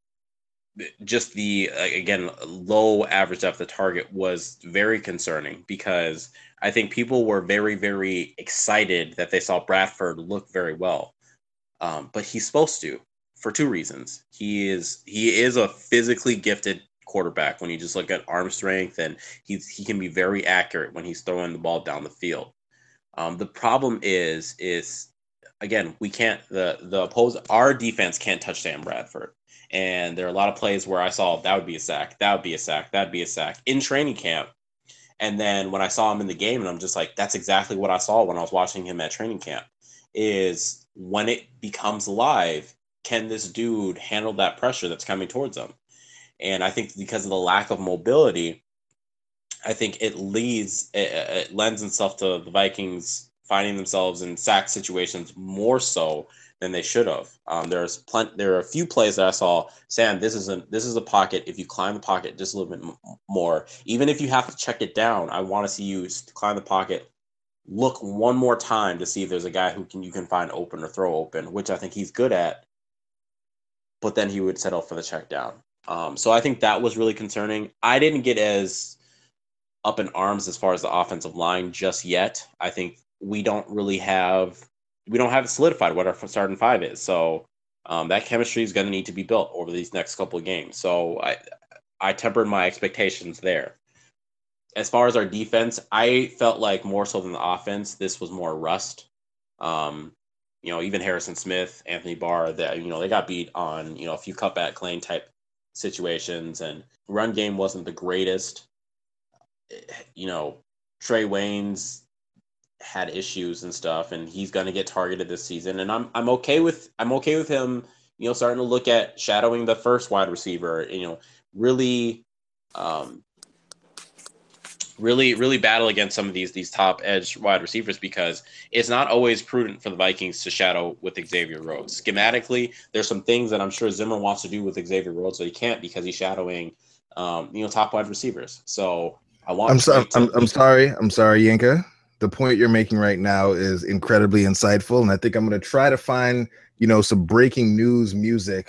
[SPEAKER 5] just the, again, low average depth of target was very concerning, because I think people were very, very excited that they saw Bradford look very well. Um, but he's supposed to, for two reasons. He is he is a physically gifted quarterback when you just look at arm strength, and he's he can be very accurate when he's throwing the ball down the field. Um, the problem is is again, we can't the the oppose our defense can't touch Sam Bradford. And there are a lot of plays where I saw that would be a sack, that would be a sack, that'd be a sack in training camp. And then when I saw him in the game, and I'm just like, that's exactly what I saw when I was watching him at training camp, is when it becomes live, can this dude handle that pressure that's coming towards him? And I think because of the lack of mobility, I think it leads, it, it lends itself to the Vikings finding themselves in sack situations more so than they should have. Um, there's plenty. There are a few plays that I saw. Sam, this is a this is a pocket. If you climb the pocket just a little bit m- more, even if you have to check it down, I want to see you climb the pocket. Look one more time to see if there's a guy who can you can find open or throw open, which I think he's good at. But then he would settle for the check down. Um, so I think that was really concerning. I didn't get as up in arms as far as the offensive line just yet. I think we don't really have. We don't have it solidified what our starting five is. So um, that chemistry is going to need to be built over these next couple of games. So I, I tempered my expectations there. As far as our defense, I felt like more so than the offense, this was more rust. Um, you know, even Harrison Smith, Anthony Barr, that, you know, they got beat on, you know, a few cutback lane type situations, and run game wasn't the greatest. You know, Trey Waynes had issues and stuff, and he's going to get targeted this season. And I'm I'm okay with I'm okay with him, you know, starting to look at shadowing the first wide receiver, you know, really, um, really, really battle against some of these these top edge wide receivers, because it's not always prudent for the Vikings to shadow with Xavier Rhodes. Schematically, there's some things that I'm sure Zimmer wants to do with Xavier Rhodes, so he can't because he's shadowing, um, you know, top wide receivers. So I want.
[SPEAKER 4] I'm sorry.
[SPEAKER 5] to-
[SPEAKER 4] I'm, I'm sorry. I'm sorry, Yinka. The point you're making right now is incredibly insightful, and I think I'm going to try to find, you know, some breaking news music.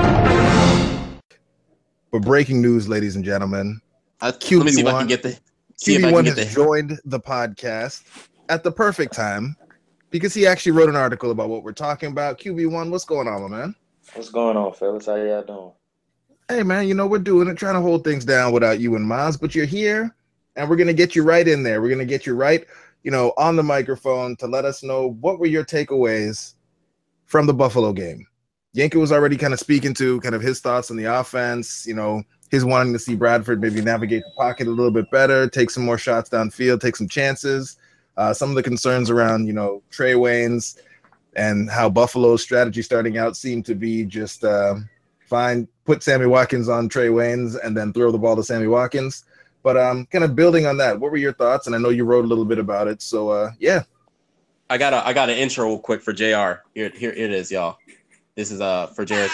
[SPEAKER 4] But breaking news, ladies and gentlemen.
[SPEAKER 5] Uh, let me see if I can get the See
[SPEAKER 4] Q B one has
[SPEAKER 5] the...
[SPEAKER 4] joined the podcast at the perfect time because he actually wrote an article about what we're talking about. Q B one, what's going on, my man?
[SPEAKER 1] What's going on, fellas? How y'all doing?
[SPEAKER 4] Hey, man, you know, we're doing it, trying to hold things down without you and Miles, but you're here, and we're going to get you right in there. We're going to get you right, you know, on the microphone to let us know what were your takeaways from the Buffalo game. Yenka was already kind of speaking to kind of his thoughts on the offense, you know, his wanting to see Bradford maybe navigate the pocket a little bit better, take some more shots downfield, take some chances. Uh, some of the concerns around, you know, Trey Waynes and how Buffalo's strategy starting out seemed to be just uh, fine, put Sammy Watkins on Trey Waynes and then throw the ball to Sammy Watkins. But um, kind of building on that, what were your thoughts? And I know you wrote a little bit about it. So, uh, yeah.
[SPEAKER 5] I got a, I got an intro real quick for J R. Here, here it is, y'all. This is uh for Jared.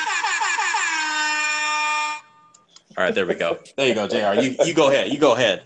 [SPEAKER 5] All right, there we go. There you go, J R. You you go ahead. You go ahead.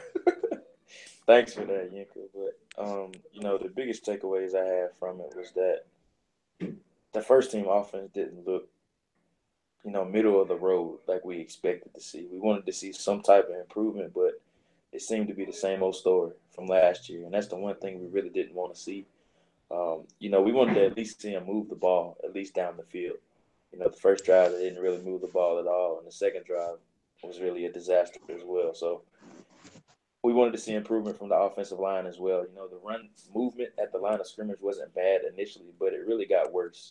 [SPEAKER 1] Thanks for that, Yenka. But um, you know, the biggest takeaways I had from it was that the first team offense didn't look, you know, middle of the road like we expected to see. We wanted to see some type of improvement, but it seemed to be the same old story from last year, and that's the one thing we really didn't want to see. Um, you know, we wanted to at least see him move the ball, at least down the field. You know, the first drive, they didn't really move the ball at all, and the second drive was really a disaster as well. So we wanted to see improvement from the offensive line as well. You know, the run movement at the line of scrimmage wasn't bad initially, but it really got worse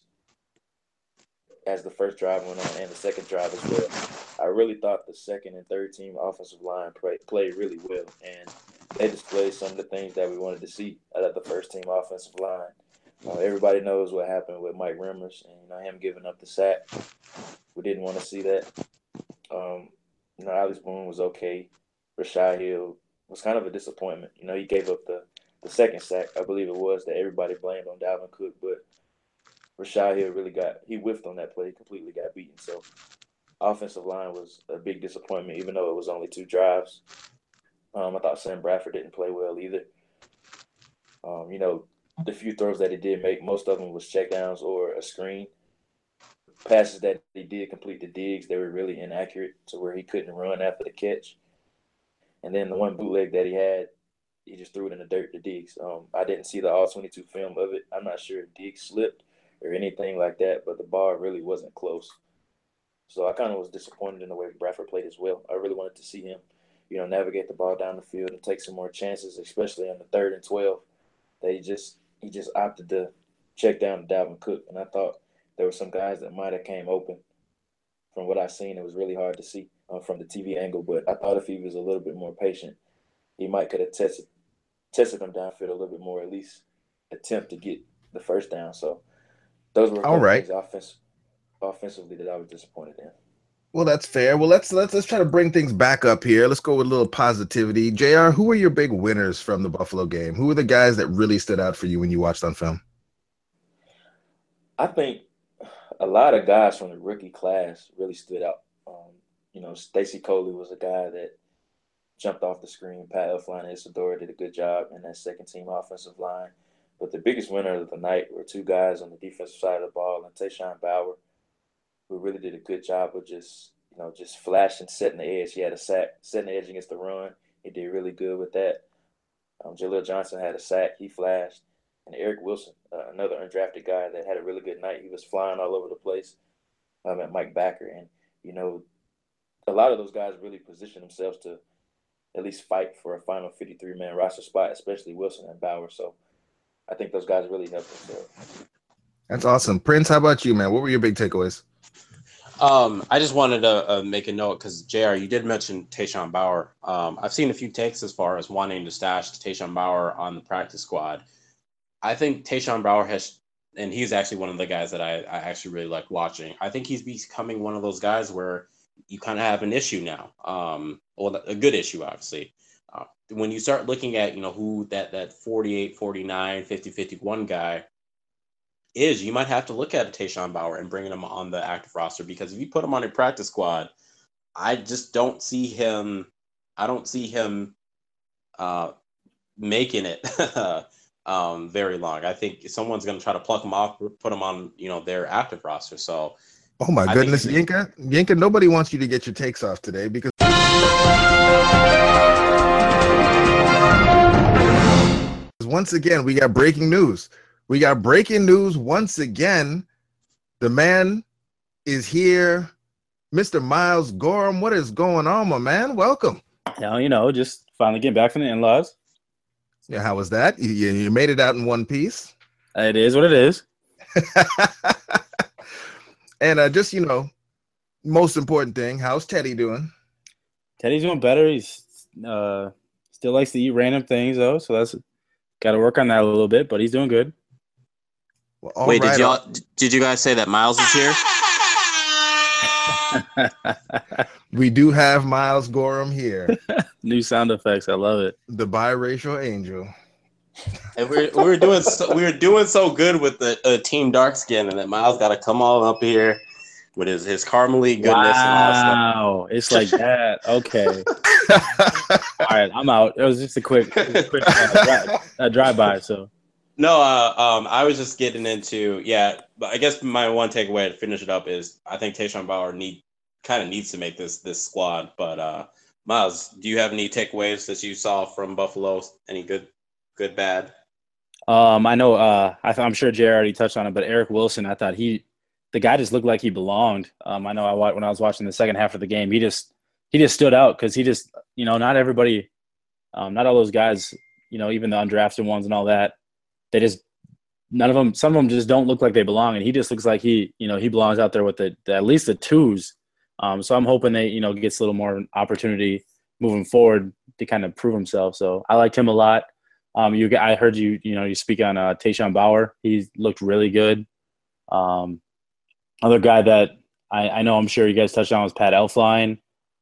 [SPEAKER 1] as the first drive went on and the second drive as well. I really thought the second and third team offensive line play, played really well, and they displayed some of the things that we wanted to see out of the first team offensive line. Uh, everybody knows what happened with Mike Remmers and, you know, him giving up the sack. We didn't want to see that. Um, you know, Alex Boone was okay. Rashad Hill was kind of a disappointment. You know, he gave up the, the second sack, I believe it was, that everybody blamed on Dalvin Cook, but Rashad Hill really got – he whiffed on that play, completely got beaten. So offensive line was a big disappointment, even though it was only two drives. Um, I thought Sam Bradford didn't play well either. Um, you know, the few throws that he did make, most of them was checkdowns or a screen. Passes that he did complete to Diggs, they were really inaccurate to where he couldn't run after the catch. And then the one bootleg that he had, he just threw it in the dirt to Diggs. Um, I didn't see the all twenty-two film of it. I'm not sure if Diggs slipped or anything like that, but the ball really wasn't close. So I kind of was disappointed in the way Bradford played as well. I really wanted to see him, you know, navigate the ball down the field and take some more chances, especially on the third and twelve. That he just he just opted to check down to Dalvin Cook, and I thought there were some guys that might have came open. From what I seen, it was really hard to see uh, from the T V angle, but I thought if he was a little bit more patient, he might could have tested tested them downfield a little bit more, at least attempt to get the first down. So those were
[SPEAKER 4] all right.
[SPEAKER 1] things offense, offensively that I was disappointed in.
[SPEAKER 4] Well, that's fair. Well, let's let's let's try to bring things back up here. Let's go with a little positivity. J R, who were your big winners from the Buffalo game? Who were the guys that really stood out for you when you watched on film?
[SPEAKER 1] I think a lot of guys from the rookie class really stood out. Um, you know, Stacy Coley was a guy that jumped off the screen. Pat Elflein and Isadora did a good job in that second team offensive line. But the biggest winner of the night were two guys on the defensive side of the ball, and Tayshawn Bauer, who really did a good job of just, you know, just flashing, setting the edge. He had a sack, setting the edge against the run. He did really good with that. Um, Jaleel Johnson had a sack. He flashed. And Eric Wilson, uh, another undrafted guy that had a really good night. He was flying all over the place um, at Mike Backer. And, you know, a lot of those guys really positioned themselves to at least fight for a final fifty-three man roster spot, especially Wilson and Bauer. So I think those guys really helped themselves.
[SPEAKER 4] That's awesome. Prince, how about you, man? What were your big takeaways?
[SPEAKER 5] Um, I just wanted to uh, make a note because, J R, you did mention Tayshawn Bauer. Um, I've seen a few takes as far as wanting to stash Tayshawn Bauer on the practice squad. I think Tayshawn Bauer has, and he's actually one of the guys that I, I actually really like watching. I think he's becoming one of those guys where you kind of have an issue now. Um, well, a good issue, obviously. Uh, when you start looking at, you know, who that, that forty-eight, forty-nine, fifty, fifty-one guy is, you might have to look at a Tayshawn Bauer and bringing him on the active roster, because if you put him on a practice squad, I just don't see him, I don't see him uh, making it um, very long. I think someone's going to try to pluck him off, put him on, you know, their active roster. So,
[SPEAKER 4] oh my I goodness, Yenka, Yenka, nobody wants you to get your takes off today because once again, we got breaking news. We got breaking news once again. The man is here, Mister Miles Gorham. What is going on, my man? Welcome.
[SPEAKER 6] Yeah, you know, just finally getting back from the in-laws.
[SPEAKER 4] Yeah, how was that? You, you made it out in one piece.
[SPEAKER 6] It is what it is.
[SPEAKER 4] And uh, just, you know, most important thing, how's Teddy doing?
[SPEAKER 6] Teddy's doing better. He's uh, still likes to eat random things, though, so that's got to work on that a little bit, but he's doing good.
[SPEAKER 4] Well,
[SPEAKER 5] Wait,
[SPEAKER 4] right,
[SPEAKER 5] did y'all did you guys say that Miles is here?
[SPEAKER 4] We do have Miles Gorham here.
[SPEAKER 6] New sound effects. I love it.
[SPEAKER 4] The biracial angel.
[SPEAKER 5] And we we were doing so, we were doing so good with the uh, Team Dark Skin, and that Miles got to come all up here with his his caramely goodness
[SPEAKER 6] wow.
[SPEAKER 5] and all that
[SPEAKER 6] It's like that. Okay. All right, I'm out. It was just a quick, a quick uh, drive, uh, drive-by, so.
[SPEAKER 5] No, uh, um, I was just getting into yeah, but I guess my one takeaway to finish it up is I think Tayshaun Bauer need kind of needs to make this this squad. But uh, Miles, do you have any takeaways that you saw from Buffalo? Any good, good, bad?
[SPEAKER 6] Um, I know. Uh, I th- I'm sure Jay already touched on it, but Eric Wilson, I thought he, the guy just looked like he belonged. Um, I know. I wa- when I was watching the second half of the game, he just he just stood out because he just you know not everybody, um, not all those guys, you know, even the undrafted ones and all that. They just none of them. Some of them just don't look like they belong, and he just looks like he, you know, he belongs out there with the, the at least the twos. Um, so I'm hoping they, you know, gets a little more opportunity moving forward to kind of prove himself. So I liked him a lot. Um, you, I heard you, you know, you speak on uh, Tayshaun Bauer. He looked really good. Um, other guy that I, I know, I'm sure you guys touched on was Pat Elflein.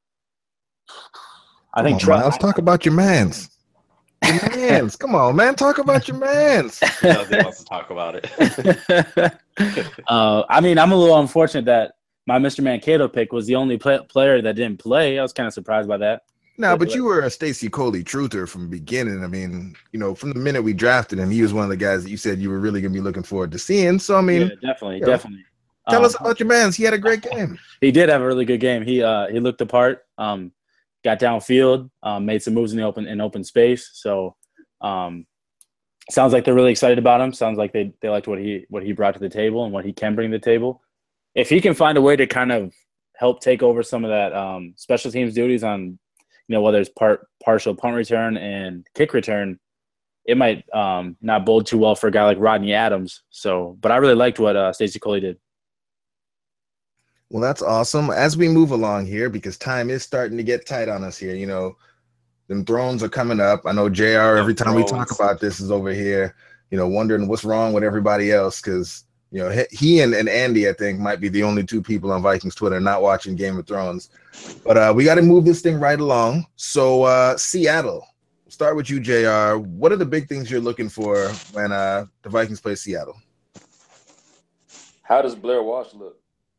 [SPEAKER 6] I
[SPEAKER 4] Come
[SPEAKER 6] think
[SPEAKER 4] on,
[SPEAKER 6] Tra-
[SPEAKER 4] Miles, talk about your mans. Your mans. Come on, man. Talk about your mans.
[SPEAKER 5] Nobody wants to talk about it.
[SPEAKER 6] uh, I mean, I'm a little unfortunate that my Mister Mankato pick was the only play- player that didn't play. I was kind of surprised by that.
[SPEAKER 4] No, but you were a Stacey Coley truther from the beginning. I mean, you know, from the minute we drafted him, he was one of the guys that you said you were really going to be looking forward to seeing. So, I mean,
[SPEAKER 6] yeah, definitely,
[SPEAKER 4] you know,
[SPEAKER 6] definitely.
[SPEAKER 4] Tell
[SPEAKER 6] um,
[SPEAKER 4] us about your mans. He had a great game.
[SPEAKER 6] He did have a really good game. He uh, he looked apart. Um, got downfield, um, made some moves in the open in open space. So, um, sounds like they're really excited about him. Sounds like they they liked what he what he brought to the table and what he can bring to the table. If he can find a way to kind of help take over some of that um, special teams duties on, you know, whether it's part partial punt return and kick return, it might um, not bode too well for a guy like Rodney Adams. So, but I really liked what uh, Stacey Coley did.
[SPEAKER 4] Well, that's awesome. As we move along here, because time is starting to get tight on us here, you know, them thrones are coming up. I know J R, every time we talk about this, is over here, you know, wondering what's wrong with everybody else because, you know, he, he and, and Andy, I think, might be the only two people on Vikings Twitter not watching Game of Thrones. But uh, we got to move this thing right along. So, uh, Seattle, start with you, J R. What are the big things you're looking for when uh, the Vikings play Seattle?
[SPEAKER 1] How does Blair Walsh look?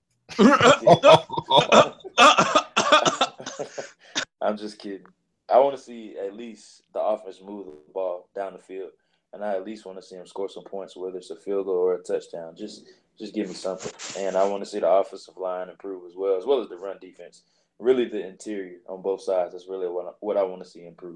[SPEAKER 1] I'm just kidding. I want to see at least the offense move the ball down the field, and I at least want to see him score some points, whether it's a field goal or a touchdown. Just, just give me something. And I want to see the offensive line improve as well, as well as the run defense. Really, the interior on both sides. That's really what I, what I want to see improve.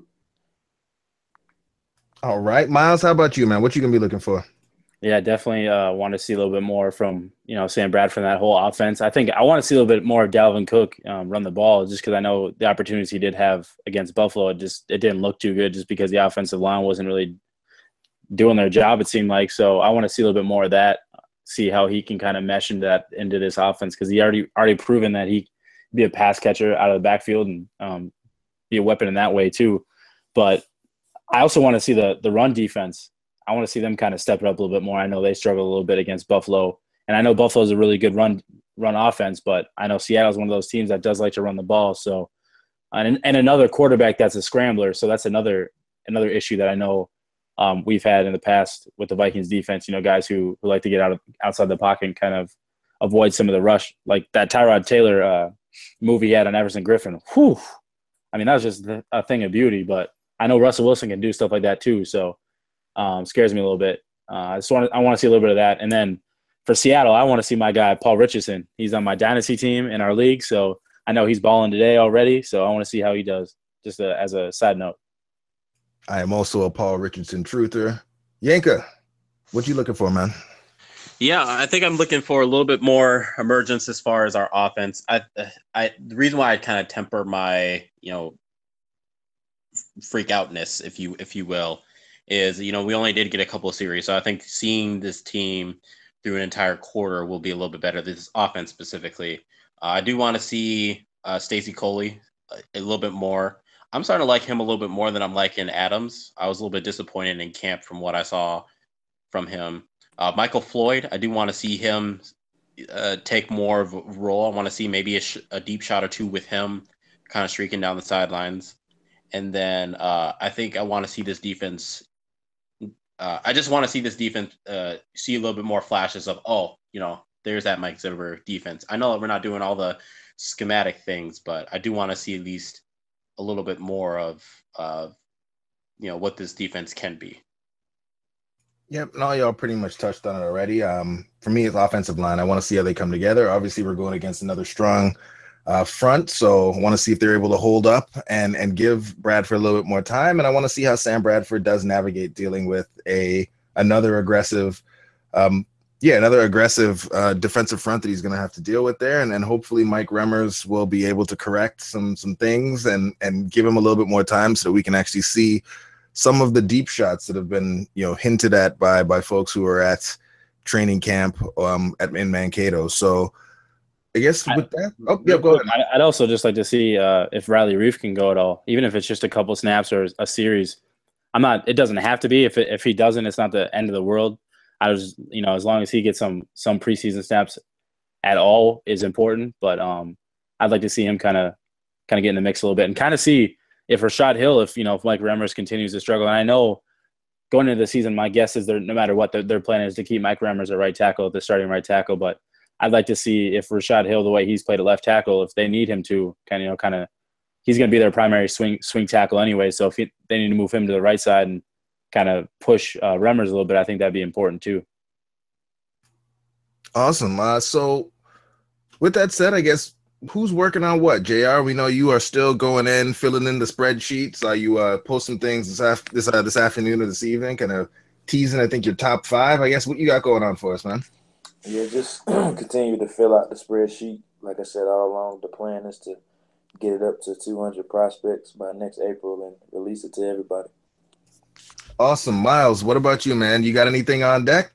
[SPEAKER 4] All right, Miles. How about you, man? What you gonna be looking for?
[SPEAKER 6] Yeah, definitely uh, want to see a little bit more from, you know, Sam Bradford and that whole offense. I think I want to see a little bit more of Dalvin Cook um, run the ball just because I know the opportunities he did have against Buffalo, it just it didn't look too good just because the offensive line wasn't really doing their job, it seemed like. So I want to see a little bit more of that, see how he can kind of mesh into that into this offense because he already already proven that he can be a pass catcher out of the backfield and um, be a weapon in that way too. But I also want to see the the run defense. I want to see them kind of step it up a little bit more. I know they struggle a little bit against Buffalo, and I know Buffalo's a really good run run offense, but I know Seattle's one of those teams that does like to run the ball. So, and and another quarterback that's a scrambler. So that's another another issue that I know um, we've had in the past with the Vikings defense. You know, guys who who like to get out of outside the pocket and kind of avoid some of the rush, like that Tyrod Taylor uh, movie he had on Everson Griffin. Whew. I mean, that was just a thing of beauty. But I know Russell Wilson can do stuff like that too. So. Um, scares me a little bit. Uh, I just want to, I want to see a little bit of that. And then for Seattle, I want to see my guy, Paul Richardson. He's on my dynasty team in our league. So I know he's balling today already. So I want to see how he does, just a, as a side note.
[SPEAKER 4] I am also a Paul Richardson truther. Yanka, what you looking for, man?
[SPEAKER 5] Yeah, I think I'm looking for a little bit more emergence as far as our offense. I, I, the reason why I kind of temper my, you know, freak outness, if you, if you will, is, you know, we only did get a couple of series, so I think seeing this team through an entire quarter will be a little bit better. This offense specifically, uh, I do want to see uh, Stacey Coley a, a little bit more. I'm starting to like him a little bit more than I'm liking Adams. I was a little bit disappointed in camp from what I saw from him. Uh, Michael Floyd, I do want to see him uh, take more of a role. I want to see maybe a, sh- a deep shot or two with him kind of streaking down the sidelines. And then uh, I think I want to see this defense. Uh, I just want to see this defense uh, see a little bit more flashes of, oh, you know, there's that Mike Zimmer defense. I know that we're not doing all the schematic things, but I do want to see at least a little bit more of, uh, you know, what this defense can be.
[SPEAKER 4] Yep, and all y'all pretty much touched on it already. Um, for me, it's offensive line. I want to see how they come together. Obviously, we're going against another strong uh, front, so I want to see if they're able to hold up and and give Bradford a little bit more time. And I want to see how Sam Bradford does navigate dealing with a another aggressive, um, yeah, another aggressive uh, defensive front that he's going to have to deal with there. And then hopefully Mike Remmers will be able to correct some some things and and give him a little bit more time so that we can actually see some of the deep shots that have been, you know, hinted at by by folks who are at training camp um, at in Mankato. So I guess with that, oh yeah, go ahead.
[SPEAKER 6] I'd also just like to see uh, if Riley Reef can go at all, even if it's just a couple snaps or a series. I'm not. It doesn't have to be. If it, if he doesn't, it's not the end of the world. I was, you know, as long as he gets some some preseason snaps at all is important. But um, I'd like to see him kind of kind of get in the mix a little bit and kind of see if Rashad Hill, if you know, if Mike Remmers continues to struggle. And I know going into the season, my guess is they're no matter what their, their plan is to keep Mike Remmers at right tackle, the starting right tackle. But I'd like to see if Rashad Hill, the way he's played at left tackle, if they need him to kind of, you know, kind of, he's going to be their primary swing swing tackle anyway. So if he, they need to move him to the right side and kind of push uh, Remmers a little bit, I think that'd be important too.
[SPEAKER 4] Awesome. Uh, so with that said, I guess who's working on what? J R, we know you are still going in, filling in the spreadsheets. Are you uh, posting things this af- this uh, this afternoon or this evening? Kind of teasing, I think, your top five. I guess what you got going on for us, man?
[SPEAKER 1] Yeah, just continue to fill out the spreadsheet. Like I said all along, the plan is to get it up to two hundred prospects by next April and release it to everybody.
[SPEAKER 4] Awesome. Miles, what about you, man? You got anything on deck?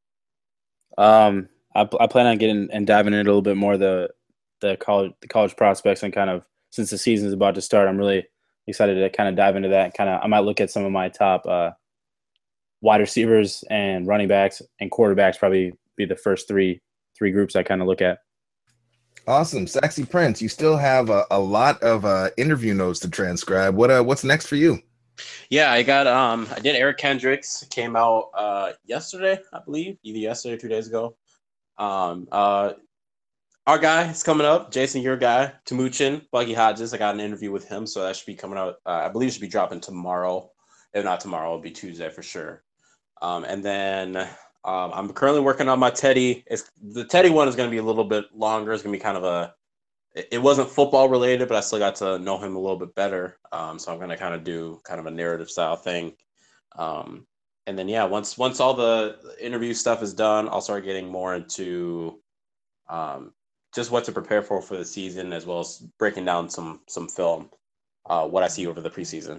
[SPEAKER 6] Um, I, I plan on getting and diving in a little bit more the the college the college prospects and kind of since the season is about to start, I'm really excited to kind of dive into that. Kind of, I might look at some of my top uh, wide receivers and running backs and quarterbacks. Probably be the first three three groups I kind of look at.
[SPEAKER 4] Awesome. Saxy Prince, you still have a, a lot of uh, interview notes to transcribe. What uh, what's next for you?
[SPEAKER 5] Yeah, I got um I did Eric Kendricks, came out uh yesterday, I believe, either yesterday or two days ago. Um uh our guy is coming up, Jason, your guy, Tamuchin, Buggy Hodges. I got an interview with him, so that should be coming out. Uh, I believe it should be dropping tomorrow. If not tomorrow, it'll be Tuesday for sure. Um, and then um, I'm currently working on my Teddy. It's, the Teddy one is going to be a little bit longer. It's going to be kind of a – it wasn't football related, but I still got to know him a little bit better. Um, so I'm going to kind of do kind of a narrative style thing. Um, and then, yeah, once once all the interview stuff is done, I'll start getting more into um, – just what to prepare for for the season, as well as breaking down some some film, uh, what I see over the preseason.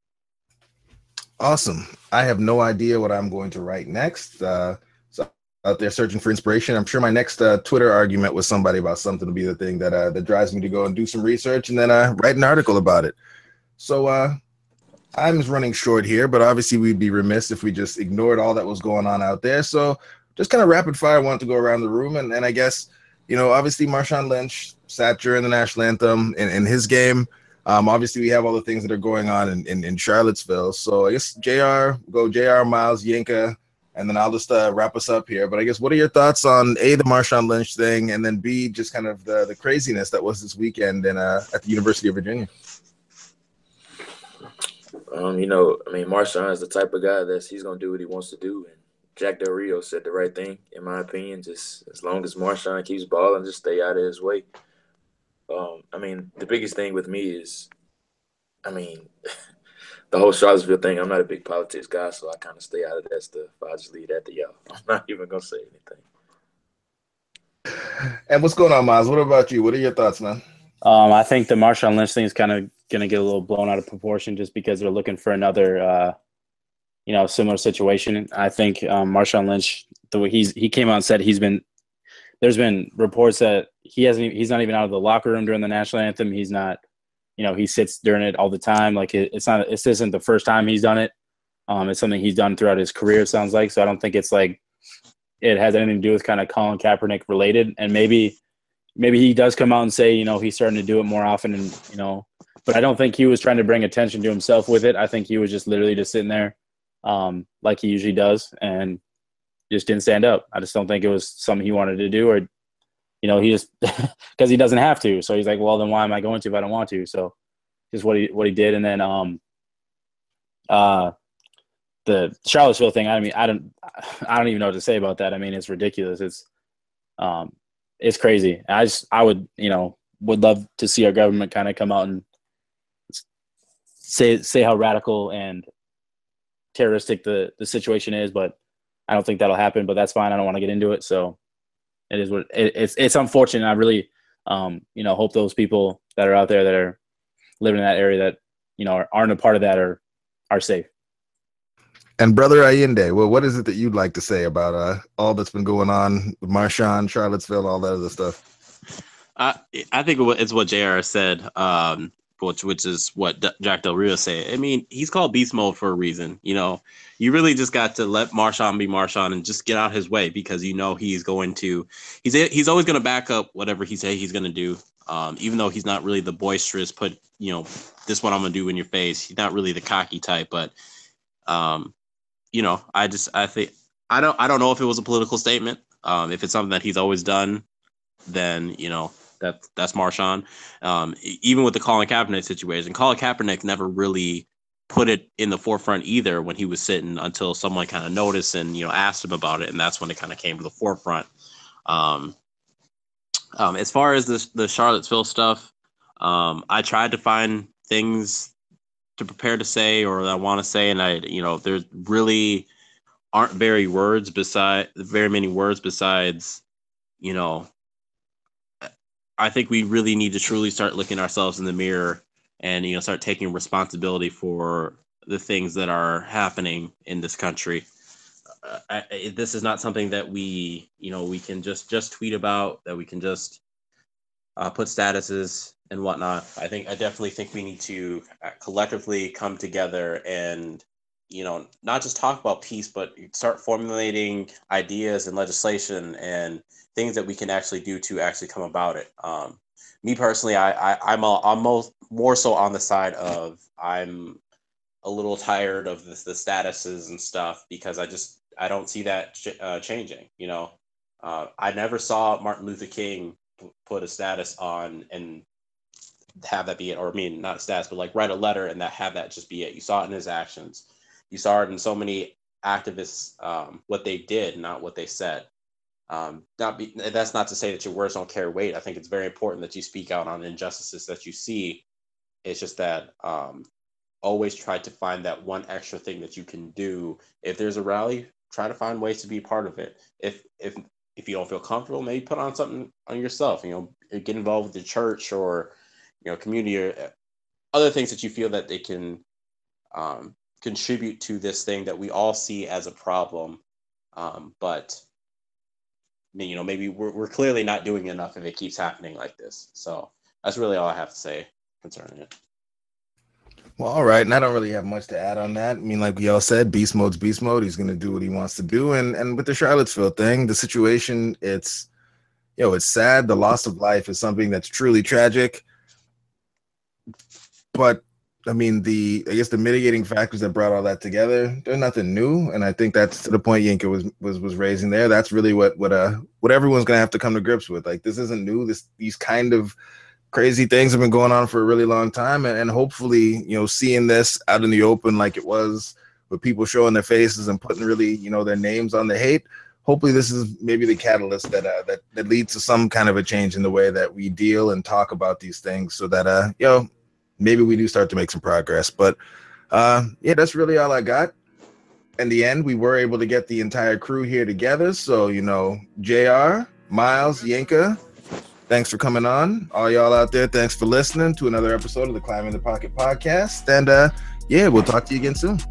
[SPEAKER 4] Awesome. I have no idea what I'm going to write next. Uh, so out there searching for inspiration. I'm sure my next uh, Twitter argument with somebody about something will be the thing that uh, that drives me to go and do some research and then uh, write an article about it. So uh, I'm running short here, but obviously we'd be remiss if we just ignored all that was going on out there. So just kind of rapid fire, I want to go around the room, and, and I guess. You know, obviously Marshawn Lynch sat during the national anthem in, in his game. Um, obviously, we have all the things that are going on in, in, in Charlottesville. So I guess J R, go J R, Miles, Yanka, and then I'll just uh, wrap us up here. But I guess what are your thoughts on A, the Marshawn Lynch thing, and then B, just kind of the, the craziness that was this weekend in, uh, at the University of Virginia?
[SPEAKER 1] Um, you know, I mean, Marshawn is the type of guy that he's going to do what he wants to do. And Jack Del Rio said the right thing, in my opinion. Just as long as Marshawn keeps balling, just stay out of his way. Um, I mean, the biggest thing with me is, I mean, the whole Charlottesville thing, I'm not a big politics guy, so I kind of stay out of that stuff. I just leave that to y'all. I'm not even gonna say anything.
[SPEAKER 4] And what's going on, Miles? What about you? What are your thoughts, man?
[SPEAKER 6] Um, I think the Marshawn Lynch thing is kind of going to get a little blown out of proportion just because they're looking for another, uh, you know, similar situation. I think um, Marshawn Lynch, the way he's he came out and said he's been there's been reports that he hasn't he's not even out of the locker room during the national anthem. He's not, you know, he sits during it all the time. Like it, it's not this isn't the first time he's done it. Um, it's something he's done throughout his career. It sounds like so. I don't think it's like it has anything to do with kind of Colin Kaepernick related, and maybe. Maybe he does come out and say, you know, he's starting to do it more often and, you know, but I don't think he was trying to bring attention to himself with it. I think he was just literally just sitting there um, like he usually does and just didn't stand up. I just don't think it was something he wanted to do or, you know, he just – because he doesn't have to. So he's like, well, then why am I going to if I don't want to? So just what he what he did. And then um, uh, the Charlottesville thing, I mean, I don't, I don't even know what to say about that. I mean, it's ridiculous. It's um, – It's crazy. I just, I would, you know, would love to see our government kind of come out and say say how radical and terroristic the, the situation is, but I don't think that'll happen. But that's fine. I don't want to get into it. So it is what it, it's. It's unfortunate. I really, um, you know, hope those people that are out there that are living in that area that you know aren't a part of that are are safe.
[SPEAKER 4] And Brother Allende, well, what is it that you'd like to say about uh, all that's been going on with Marshawn, Charlottesville, all that other stuff?
[SPEAKER 5] I I think it's what J R said, um, which which is what D- Jack Del Rio said. I mean, he's called beast mode for a reason. You know, you really just got to let Marshawn be Marshawn and just get out his way because you know he's going to he's he's always going to back up whatever he say he's going to do. Um, even though he's not really the boisterous, put you know this what I'm going to do in your face. He's not really the cocky type, but um. You know, I just I think I don't I don't know if it was a political statement. Um, if it's something that he's always done, then you know that that's Marshawn. Um, even with the Colin Kaepernick situation, Colin Kaepernick never really put it in the forefront either when he was sitting until someone kind of noticed and you know asked him about it, and that's when it kind of came to the forefront. Um, um, as far as the the Charlottesville stuff, um, I tried to find things to prepare to say or I want to say, and I, you know, there's really aren't very words beside very many words besides, you know, I think we really need to truly start looking ourselves in the mirror and, you know, start taking responsibility for the things that are happening in this country. Uh, I, this is not something that we, you know, we can just, just tweet about, that we can just uh, put statuses and whatnot. I think I definitely think we need to collectively come together and, you know, not just talk about peace, but start formulating ideas and legislation and things that we can actually do to actually come about it. Um, me personally, I, I I'm a, I'm most, more so on the side of I'm a little tired of this, the statuses and stuff because I just I don't see that ch- uh, changing. You know, uh, I never saw Martin Luther King p- put a status on and have that be it, or I mean, not stats, but like write a letter and that have that just be it. You saw it in his actions. You saw it in so many activists, um, what they did, not what they said. Um, not be, that's not to say that your words don't carry weight. I think it's very important that you speak out on injustices that you see. It's just that um, always try to find that one extra thing that you can do. If there's a rally, try to find ways to be part of it. If if if you don't feel comfortable, maybe put on something on yourself. You know, get involved with the church or you know, community or other things that you feel that they can um, contribute to this thing that we all see as a problem. Um, but, you know, maybe we're, we're clearly not doing enough if it keeps happening like this. So that's really all I have to say concerning it.
[SPEAKER 4] Well, all right. And I don't really have much to add on that. I mean, like we all said, beast mode's beast mode. He's going to do what he wants to do. And and with the Charlottesville thing, the situation, it's, you know, it's sad. The loss of life is something that's truly tragic. But I mean, the I guess the mitigating factors that brought all that together, they're nothing new, and I think that's to the point Yinka was was was raising there. That's really what what uh what everyone's gonna have to come to grips with. Like this isn't new. This these kind of crazy things have been going on for a really long time, and, and hopefully, you know, seeing this out in the open like it was with people showing their faces and putting really, you know, their names on the hate. Hopefully, this is maybe the catalyst that uh, that that leads to some kind of a change in the way that we deal and talk about these things, so that uh you know. Maybe we do start to make some progress. But Uh, yeah, that's really all I got. In the end, we were able to get the entire crew here together. So, you know, J R, Miles, Yinka, thanks for coming on. All y'all out there, thanks for listening to another episode of the Climbing the Pocket podcast. And uh, yeah, we'll talk to you again soon.